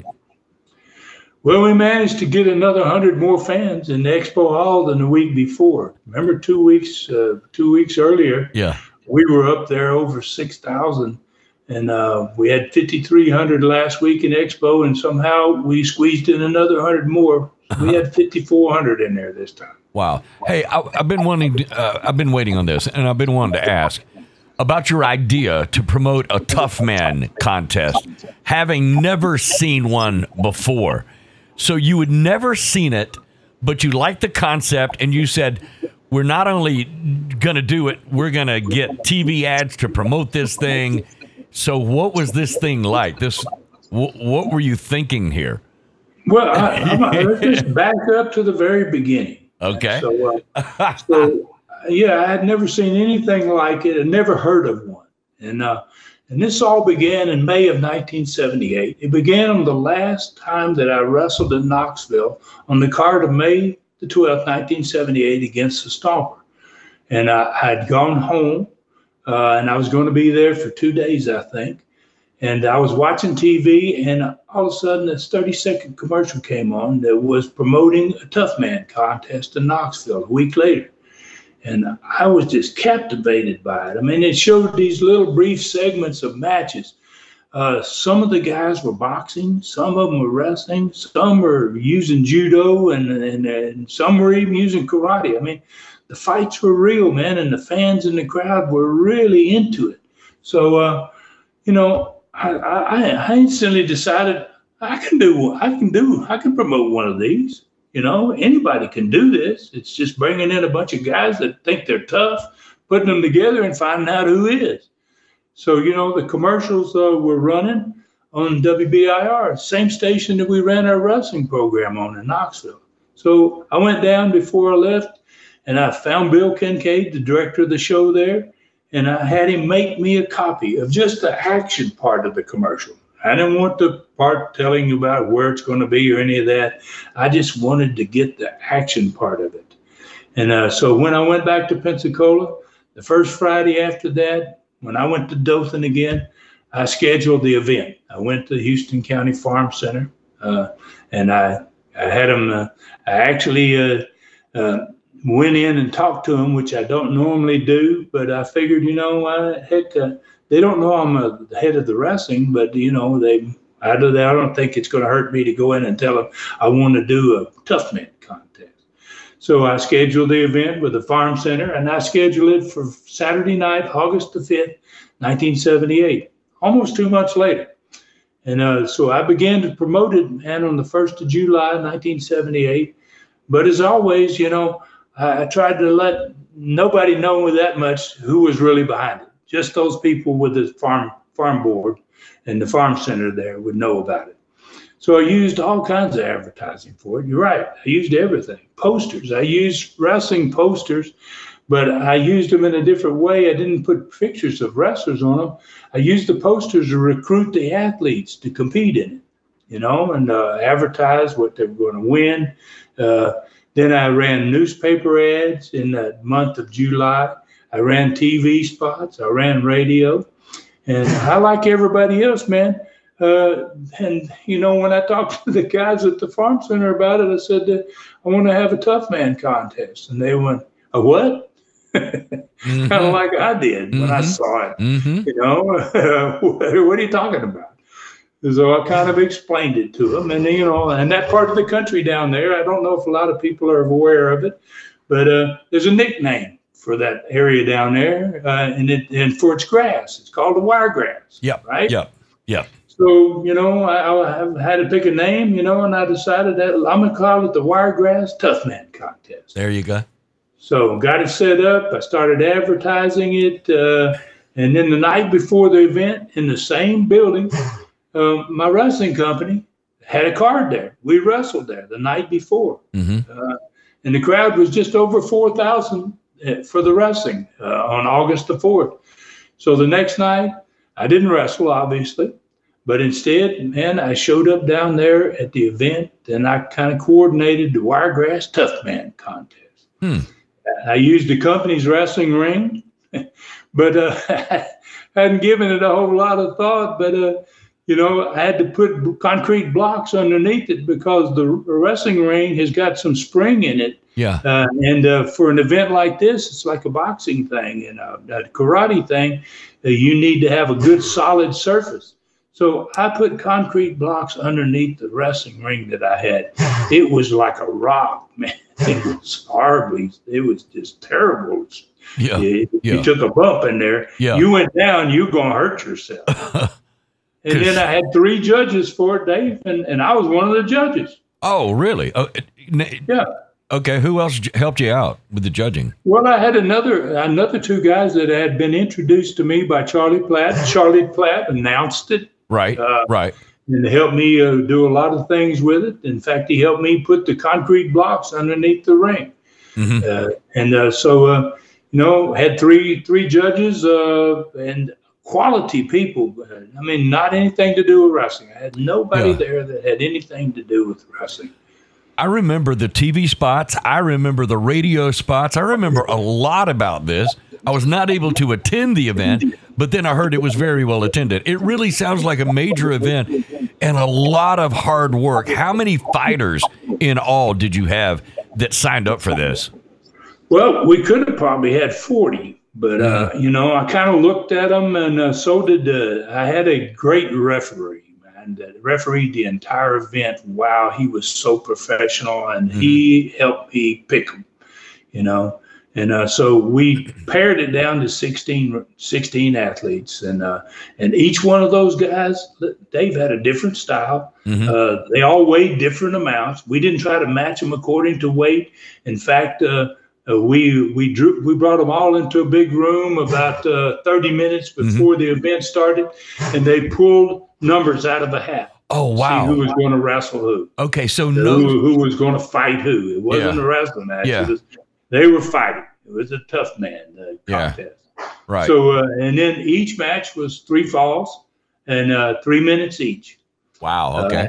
D: Well, we managed to get another one hundred more fans in the Expo Hall than the week before. Remember two weeks uh, two weeks earlier,
C: yeah,
D: we were up there over six thousand, and uh, we had fifty-three hundred last week in Expo, and somehow we squeezed in another one hundred more. We had fifty-four hundred in there this time.
C: Wow. Hey, I, I've been wanting, to, uh, I've been waiting on this, and I've been wanting to ask about your idea to promote a Tough Man contest, having never seen one before. So you had never seen it, but you liked the concept, and you said, we're not only going to do it, we're going to get T V ads to promote this thing. So what was this thing like? This, w- what were you thinking here?
D: Well, I, I'm, let's just back up to the very beginning.
C: Okay.
D: So, uh, so yeah, I had never seen anything like it and never heard of one. And uh, and this all began in May of nineteen seventy-eight. It began on the last time that I wrestled in Knoxville on the card of May the twelfth, nineteen seventy-eight against the Stomper. And I had gone home uh, and I was going to be there for two days, I think. And I was watching T V, and all of a sudden this thirty-second commercial came on that was promoting a Tough Man contest in Knoxville a week later. And I was just captivated by it. I mean, it showed these little brief segments of matches. Uh, some of the guys were boxing, some of them were wrestling, some were using judo, and, and, and some were even using karate. I mean, the fights were real, man, and the fans in the crowd were really into it. So, uh, you know, I, I, I instantly decided I can do, I can do, I can promote one of these. You know, anybody can do this. It's just bringing in a bunch of guys that think they're tough, putting them together and finding out who is. So, you know, the commercials uh, were running on W B I R, same station that we ran our wrestling program on in Knoxville. So I went down before I left, and I found Bill Kincaid, the director of the show there, and I had him make me a copy of just the action part of the commercial. I didn't want the part telling you about where it's going to be or any of that. I just wanted to get the action part of it. And uh, so when I went back to Pensacola, the first Friday after that, when I went to Dothan again, I scheduled the event. I went to the Houston County Farm Center, uh, and I, I had them, uh, I actually uh, uh, went in and talked to them, which I don't normally do, but I figured, you know, uh, heck, uh, they don't know I'm a, the head of the wrestling, but, you know, they I don't, I don't think it's going to hurt me to go in and tell them I want to do a Tough Man contest. So I scheduled the event with the Farm Center, and I scheduled it for Saturday night, August the fifth, nineteen seventy-eight, almost two months later. And uh, so I began to promote it, man, on the first of July, nineteen seventy-eight. But as always, you know, I, I tried to let nobody know that much who was really behind it. Just those people with the farm farm board and the farm center there would know about it. So I used all kinds of advertising for it. You're right. I used everything. Posters. I used wrestling posters, but I used them in a different way. I didn't put pictures of wrestlers on them. I used the posters to recruit the athletes to compete in it, you know, and uh, advertise what they were going to win. Uh, then I ran newspaper ads in the month of July. I ran T V spots. I ran radio. And I, like everybody else, man, uh, and, you know, when I talked to the guys at the farm center about it, I said, I want to have a tough man contest. And they went, a what? mm-hmm. Kind of like I did mm-hmm. when I saw it. Mm-hmm. You know, what are you talking about? So I kind of explained it to them. And, you know, and that part of the country down there, I don't know if a lot of people are aware of it, but uh, there's a nickname for that area down there, uh, and it and for its grass, it's called the wiregrass.
C: Yeah,
D: right.
C: Yeah, yeah.
D: So you know, I, I had to pick a name, you know, and I decided that I'm gonna call it the Wiregrass Tough Man Contest.
C: There you go.
D: So got it set up. I started advertising it, uh, and then the night before the event, in the same building, uh, my wrestling company had a card there. We wrestled there the night before, mm-hmm. uh, and the crowd was just over four thousand. For the wrestling uh, on August the fourth. So the next night, I didn't wrestle, obviously, but instead, man, I showed up down there at the event and I kind of coordinated the Wiregrass Tough Man Contest. Hmm. I used the company's wrestling ring, but uh, I hadn't given it a whole lot of thought, but uh, you know, I had to put concrete blocks underneath it because the wrestling ring has got some spring in it.
C: Yeah.
D: Uh, and uh, for an event like this, it's like a boxing thing and a, a karate thing. Uh, you need to have a good solid surface. So I put concrete blocks underneath the wrestling ring that I had. It was like a rock, man. It was horribly, it was just terrible.
C: Yeah.
D: If
C: yeah.
D: you took a bump in there, yeah. you went down, you were going to hurt yourself. And then I had three judges for it, Dave, and, and I was one of the judges.
C: Oh, really? Oh,
D: yeah.
C: Okay, who else helped you out with the judging?
D: Well, I had another another two guys that had been introduced to me by Charlie Platt. Charlie Platt announced it.
C: Right, uh, right.
D: And helped me uh, do a lot of things with it. In fact, he helped me put the concrete blocks underneath the ring. Mm-hmm. Uh, and uh, so, uh, you know, had three three judges uh, and quality people. I mean, not anything to do with wrestling. I had nobody yeah. there that had anything to do with wrestling.
C: I remember the T V spots. I remember the radio spots. I remember a lot about this. I was not able to attend the event, but then I heard it was very well attended. It really sounds like a major event and a lot of hard work. How many fighters in all did you have that signed up for this?
D: Well, we could have probably had forty, but, uh, you know, I kind of looked at them, and uh, so did uh, I had a great referee. And uh, refereed the entire event. Wow, he was so professional, and mm-hmm. he helped me pick them, you know. And uh, so we pared it down to sixteen, sixteen athletes, and uh, and each one of those guys, Dave, had a different style. Mm-hmm. Uh, they all weighed different amounts. We didn't try to match them according to weight. In fact, uh, uh, we we drew we brought them all into a big room about uh, thirty minutes before mm-hmm. the event started, and they pulled numbers out of a hat.
C: Oh, wow.
D: See who was going to wrestle who.
C: Okay, so no.
D: Who, who was going to fight who. It wasn't
C: yeah.
D: a wrestling match.
C: Yeah.
D: It was, they were fighting. It was a tough man uh, contest.
C: Yeah. Right.
D: So, uh, and then each match was three falls and uh, three minutes each.
C: Wow, okay.
D: Uh,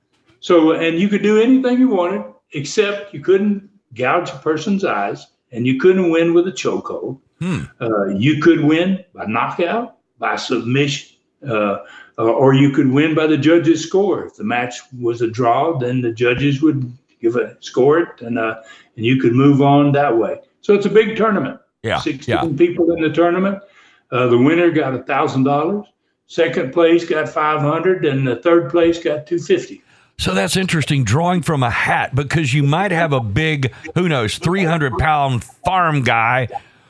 D: so, and you could do anything you wanted, except you couldn't gouge a person's eyes, and you couldn't win with a chokehold. Hmm. Uh, you could win by knockout, by submission, uh, Uh, or you could win by the judges' score. If the match was a draw, then the judges would give a score it, and uh, and you could move on that way. So it's a big tournament.
C: Yeah,
D: sixteen
C: yeah.
D: people in the tournament. Uh, the winner got a thousand dollars. Second place got five hundred, and the third place got two fifty.
C: So that's interesting, drawing from a hat, because you might have a big, who knows, three hundred pound farm guy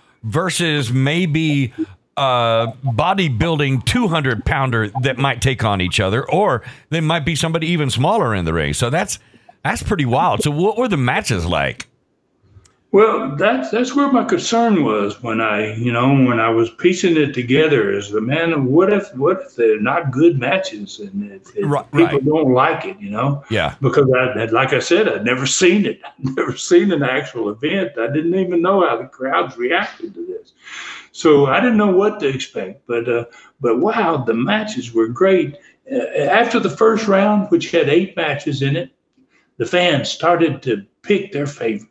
C: versus maybe uh, bodybuilding two hundred pounder that might take on each other, or there might be somebody even smaller in the ring. So that's that's pretty wild. So what were the matches like?
D: Well, that's that's where my concern was when I, you know, when I was piecing it together. Is the man, what if what if they're not good matches and if, if
C: Right,
D: people
C: right.
D: don't like it, you know?
C: Yeah.
D: Because I, like I said, I'd never seen it. I'd never seen an actual event. I didn't even know how the crowds reacted to this, so I didn't know what to expect. But uh, but wow, the matches were great. Uh, after the first round, which had eight matches in it, the fans started to pick their favorites.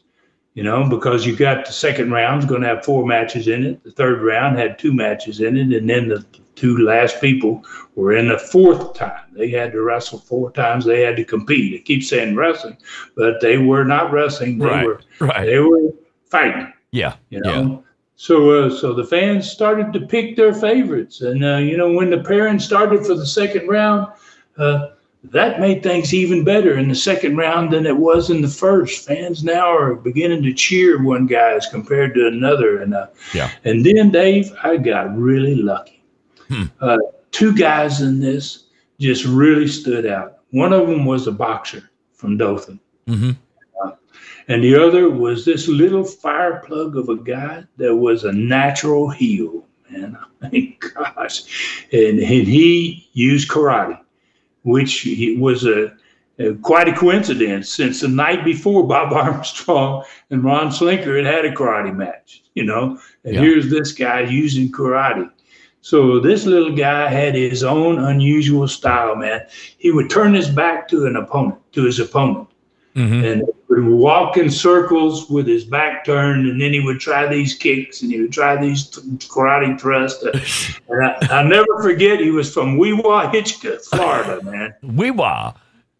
D: You know, because you got the second round's going to have four matches in it. The third round had two matches in it. And then the two last people were in the fourth time. They had to wrestle four times. They had to compete. I keep saying wrestling, but they were not wrestling. They
C: Right,
D: were
C: right.
D: they were fighting.
C: Yeah.
D: You know.
C: Yeah.
D: So, uh, so the fans started to pick their favorites. And, uh, you know, when the pairing started for the second round, uh, that made things even better in the second round than it was in the first. Fans now are beginning to cheer one guy as compared to another. And uh,
C: Yeah.
D: and then, Dave, I got really lucky.
C: Hmm.
D: Uh, two guys in this just really stood out. One of them was a boxer from Dothan.
C: Mm-hmm.
D: Uh, and the other was this little fire plug of a guy that was a natural heel, man. I mean, gosh. And, and he used karate, which was a, a quite a coincidence since the night before Bob Armstrong and Ron Slinker had had a karate match, you know, and
C: Yeah.
D: here's this guy using karate. So this little guy had his own unusual style, man. He would turn his back to an opponent, to his opponent,
C: Mm-hmm.
D: and would walk in circles with his back turned, and then he would try these kicks and he would try these t- karate thrusts. And I, I'll never forget, he was from Weewa Hitchcock, Florida, man.
C: Wee-wah.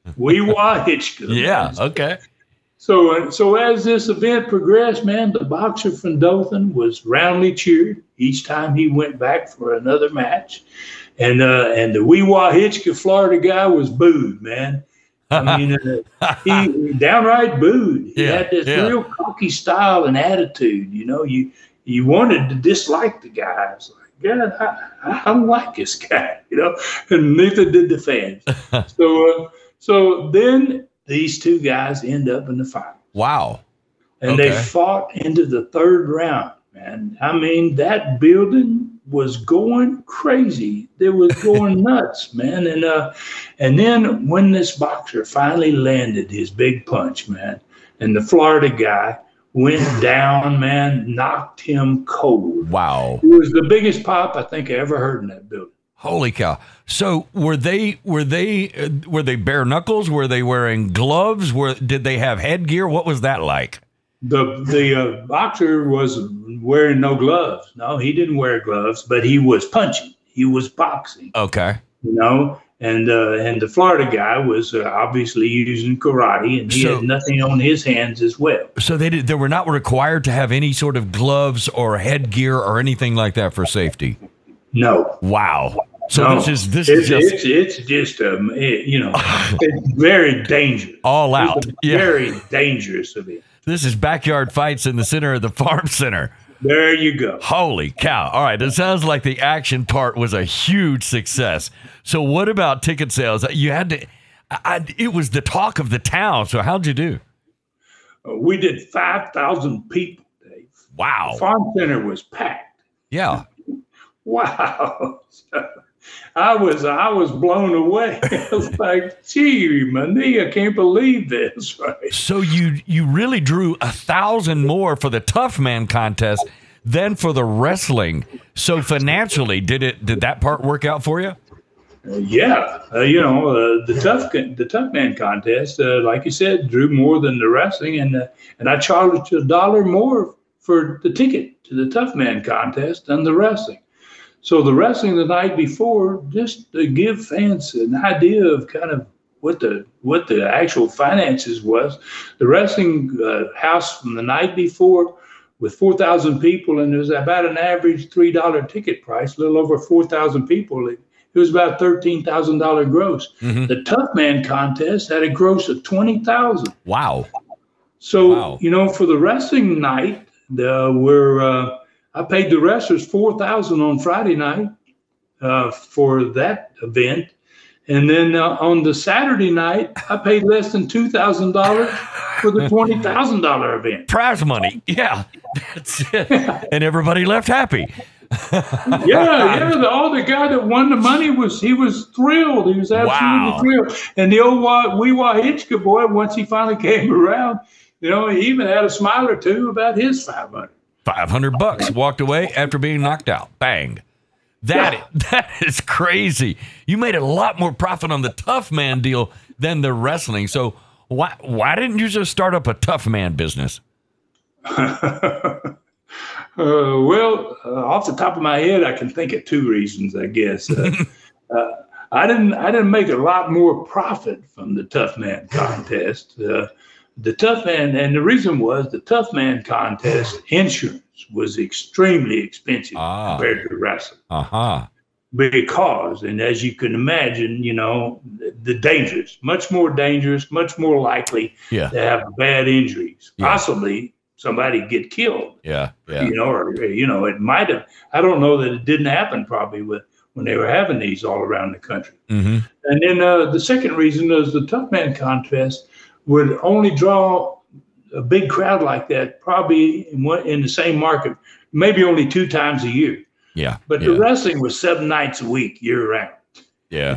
D: Weewa Hitchcock.
C: Yeah.
D: man.
C: Okay.
D: So, uh, so as this event progressed, man, the boxer from Dothan was roundly cheered each time he went back for another match, and uh, and the Weewa Hitchcock, Florida guy was booed, man. I mean, uh, he downright booed. He
C: Yeah,
D: had this
C: yeah.
D: real cocky style and attitude. You know, you you wanted to dislike the guy. I was like, God, I, I don't like this guy. You know, and neither did the fans. so, uh, so then these two guys end up in the final,
C: Wow.
D: and
C: Okay.
D: they fought into the third round. Man, I mean, that building was going crazy. It was going nuts, man. And uh, and then when this boxer finally landed his big punch, man, and the Florida guy went down, man, knocked him cold.
C: Wow.
D: It was the biggest pop I think I ever heard in that building.
C: Holy cow! So were they were they uh, were they bare knuckles? Were they wearing gloves? Were did they have headgear? What was that like?
D: The the uh, boxer was wearing no gloves. No, he didn't wear gloves, but he was punching. He was boxing.
C: Okay.
D: You know, and uh, and the Florida guy was uh, obviously using karate, and he
C: So-
D: had nothing on his hands as well.
C: So they did. They were not required to have any sort of gloves or headgear or anything like that for safety.
D: No.
C: Wow. So
D: no.
C: this is this
D: it's,
C: is just
D: it's it's just um it, you know it's very dangerous.
C: all out.
D: It's a
C: Yeah.
D: Very dangerous of it.
C: This is backyard fights in the center of the farm center.
D: There you go.
C: Holy cow. All right. It sounds like the action part was a huge success. So what about ticket sales? You had to, I, I- it was the talk of the town. So how'd you do?
D: Uh, we did five thousand people, Dave.
C: Wow.
D: Farm center was packed.
C: Yeah.
D: Wow. I was I was blown away. I was like, gee, money, I can't believe this. Right?
C: So you, you really drew a thousand more for the Tough Man contest than for the wrestling. So financially, did it, did that part work out for you?
D: Uh, yeah, uh, you know, uh, the tough the tough man contest, uh, like you said, drew more than the wrestling, and uh, and I charged a dollar more for the ticket to the tough man contest than the wrestling. So the wrestling the night before, just to give fans an idea of kind of what the what the actual finances was, the wrestling uh, house from the night before with four thousand people, and it was about an average three dollar ticket price, a little over four thousand people. It, It was about thirteen thousand dollars gross.
C: Mhm.
D: The Tough Man contest had a gross of twenty thousand dollars.
C: Wow.
D: So,
C: Wow.
D: you know, for the wrestling night, the, we're, uh, I paid the wrestlers four thousand dollars on Friday night uh, for that event. And then uh, on the Saturday night, I paid less than two thousand dollars for the twenty thousand dollars event.
C: Prize money. Yeah. That's it. And everybody left happy.
D: yeah, yeah. The, all the guy that won the money was, he was thrilled. He was absolutely
C: Wow.
D: thrilled. And the old Wa- Wee Wah Hitchka boy, once he finally came around, you know, he even had a smile or two about his five hundred.
C: five hundred bucks walked away after being knocked out. Bang. That,
D: Yeah.
C: that is crazy. You made a lot more profit on the Tough Man deal than the wrestling. So why why didn't you just start up a Tough Man business?
D: Uh, well, uh, off the top of my head, I can think of two reasons, I guess. Uh, uh, I didn't I didn't make a lot more profit from the Tough Man contest. Uh, the Tough Man, and the reason was the Tough Man contest insurance was extremely expensive
C: Ah.
D: compared to wrestling.
C: Uh-huh.
D: Because, and as you can imagine, you know, the, the dangerous, much more dangerous, much more likely
C: Yeah.
D: to have bad injuries,
C: Yeah.
D: possibly somebody get killed.
C: Yeah. Yeah.
D: You know, or you know, it might have. I don't know that it didn't happen. Probably with when they were having these all around the country.
C: Mm-hmm.
D: And then uh, the second reason is the Tough Man contest would only draw a big crowd like that, probably in, one, in the same market, maybe only two times a year.
C: Yeah.
D: But
C: yeah.
D: the wrestling was seven nights a week, year round.
C: Yeah.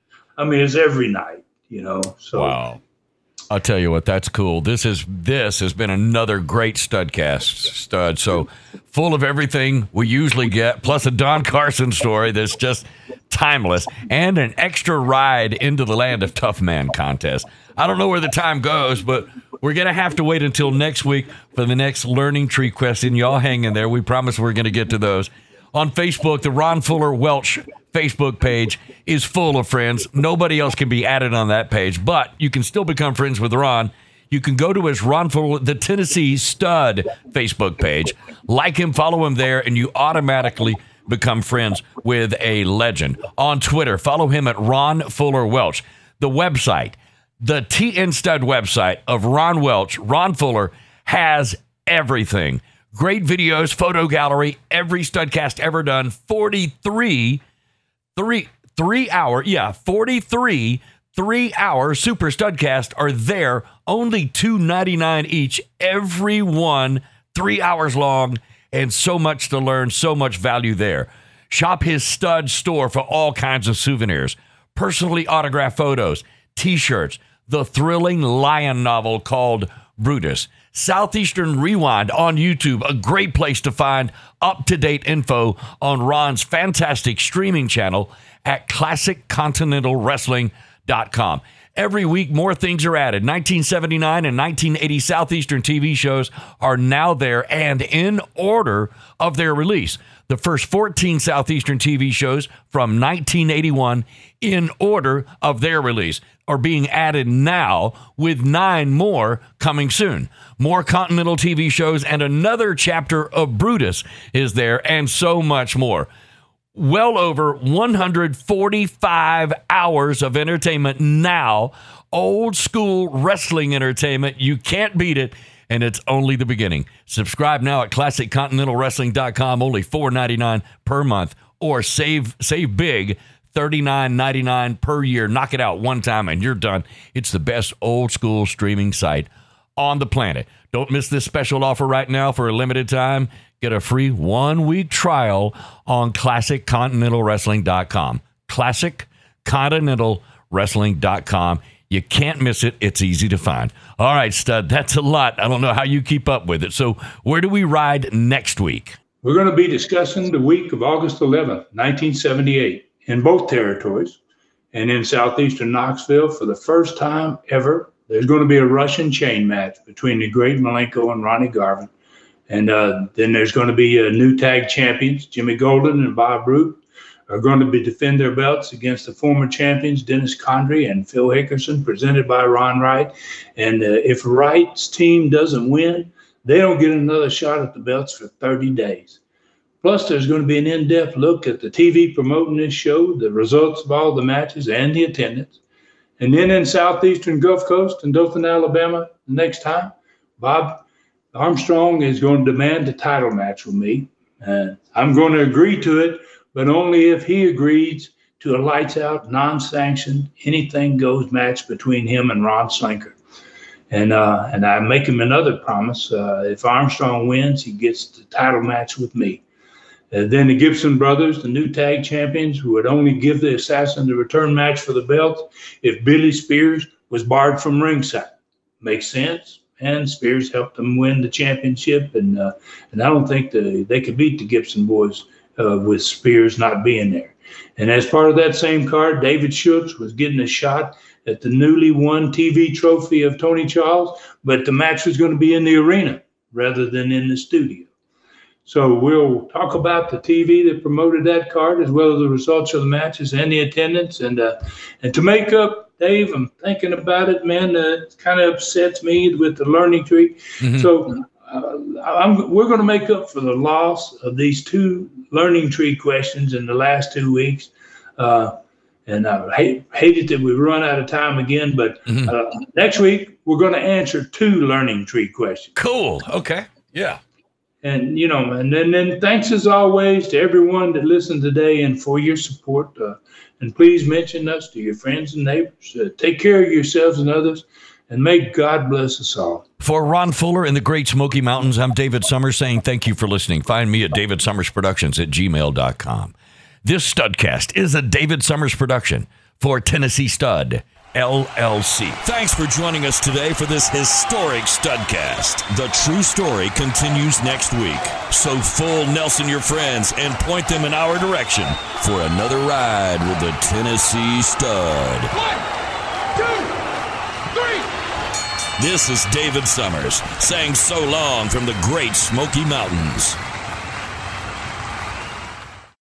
D: I mean, it's every night. You know. So.
C: Wow. I'll tell you what, that's cool. This is this has been another great Studcast, Stud. So full of everything we usually get, plus a Don Carson story that's just timeless, and an extra ride into the land of Tough Man contest. I don't know where the time goes, but we're going to have to wait until next week for the next Learning Tree question. Y'all hang in there. We promise we're going to get to those. On Facebook, the Ron Fuller Welch Facebook page is full of friends. Nobody else can be added on that page, but you can still become friends with Ron. You can go to his Ron Fuller, the Tennessee Stud Facebook page, like him, follow him there, and you automatically become friends with a legend. On Twitter, follow him at Ron Fuller Welch. The website, the T N Stud website of Ron Welch, Ron Fuller, has everything. Great videos, photo gallery, every Studcast ever done. forty-three, three, three hour, yeah, forty-three three-hour Super Studcast are there. Only two ninety-nine each. Every one three hours long, and so much to learn, so much value there. Shop his Stud store for all kinds of souvenirs, personally autographed photos, T-shirts, the thrilling lion novel called Brutus. Southeastern Rewind on YouTube, a great place to find up-to-date info on Ron's fantastic streaming channel at classic continental wrestling dot com. Every week, more things are added. nineteen seventy-nine and nineteen eighty Southeastern T V shows are now there and in order of their release. The first fourteen Southeastern T V shows from nineteen eighty-one in order of their release are being added now, with nine more coming soon. More Continental T V shows and another chapter of Brutus is there, and so much more. Well over one hundred forty-five hours of entertainment now. Old school wrestling entertainment. You can't beat it, and it's only the beginning. Subscribe now at classic continental wrestling dot com. Only four ninety-nine per month, or save save big, thirty-nine ninety-nine per year. Knock it out one time and you're done. It's the best old school streaming site on the planet. Don't miss this special offer right now for a limited time. Get a free one-week trial on classic continental wrestling dot com. classic continental wrestling dot com. You can't miss it. It's easy to find. All right, Stud, that's a lot. I don't know how you keep up with it. So where do we ride next week?
D: We're going to be discussing the week of August eleventh, nineteen seventy-eight, in both territories. And in southeastern Knoxville, for the first time ever, there's going to be a Russian chain match between the great Malenko and Ronnie Garvin. And uh, then there's going to be uh, new tag champions. Jimmy Golden and Bob Root are going to be defend their belts against the former champions, Dennis Condrey and Phil Hickerson, presented by Ron Wright. And uh, if Wright's team doesn't win, they don't get another shot at the belts for thirty days. Plus, there's going to be an in-depth look at the T V promoting this show, the results of all the matches, and the attendance. And then in southeastern Gulf Coast and Dothan, Alabama, the next time, Bob Armstrong is going to demand a title match with me. Uh, I'm going to agree to it, but only if he agrees to a lights-out, non-sanctioned, anything-goes match between him and Ron Slinker. And uh, and I make him another promise. Uh, if Armstrong wins, he gets the title match with me. Uh, then the Gibson brothers, the new tag champions, would only give the Assassin the return match for the belt if Billy Spears was barred from ringside. Makes sense. And Spears helped them win the championship. And uh, and I don't think the, they could beat the Gibson boys uh, with Spears not being there. And as part of that same card, David Schultz was getting a shot at the newly won T V trophy of Tony Charles, but the match was going to be in the arena rather than in the studio. So we'll talk about the T V that promoted that card, as well as the results of the matches and the attendance. And uh, and to make up, Dave, I'm thinking about it, man. Uh, it kind of upsets me with the learning tree. Mm-hmm. So uh, I'm, we're going to make up for the loss of these two learning tree questions in the last two weeks. Uh, And I hate, hate it that we run out of time again, but mm-hmm. uh, next week we're going to answer two learning tree questions.
C: Cool. Okay. Yeah.
D: And, you know, and then, then thanks as always to everyone that listened today and for your support. Uh, and please mention us to your friends and neighbors. Uh, take care of yourselves and others, and may God bless us all.
C: For Ron Fuller in the Great Smoky Mountains, I'm David Summers saying thank you for listening. Find me at david summers productions at gmail dot com. This Studcast is a David Summers production for Tennessee Stud, L L C.
A: Thanks for joining us today for this historic Studcast. The true story continues next week. So fool Nelson your friends and point them in our direction for another ride with the Tennessee Stud.
B: One, two, three.
A: This is David Summers saying so long from the Great Smoky Mountains.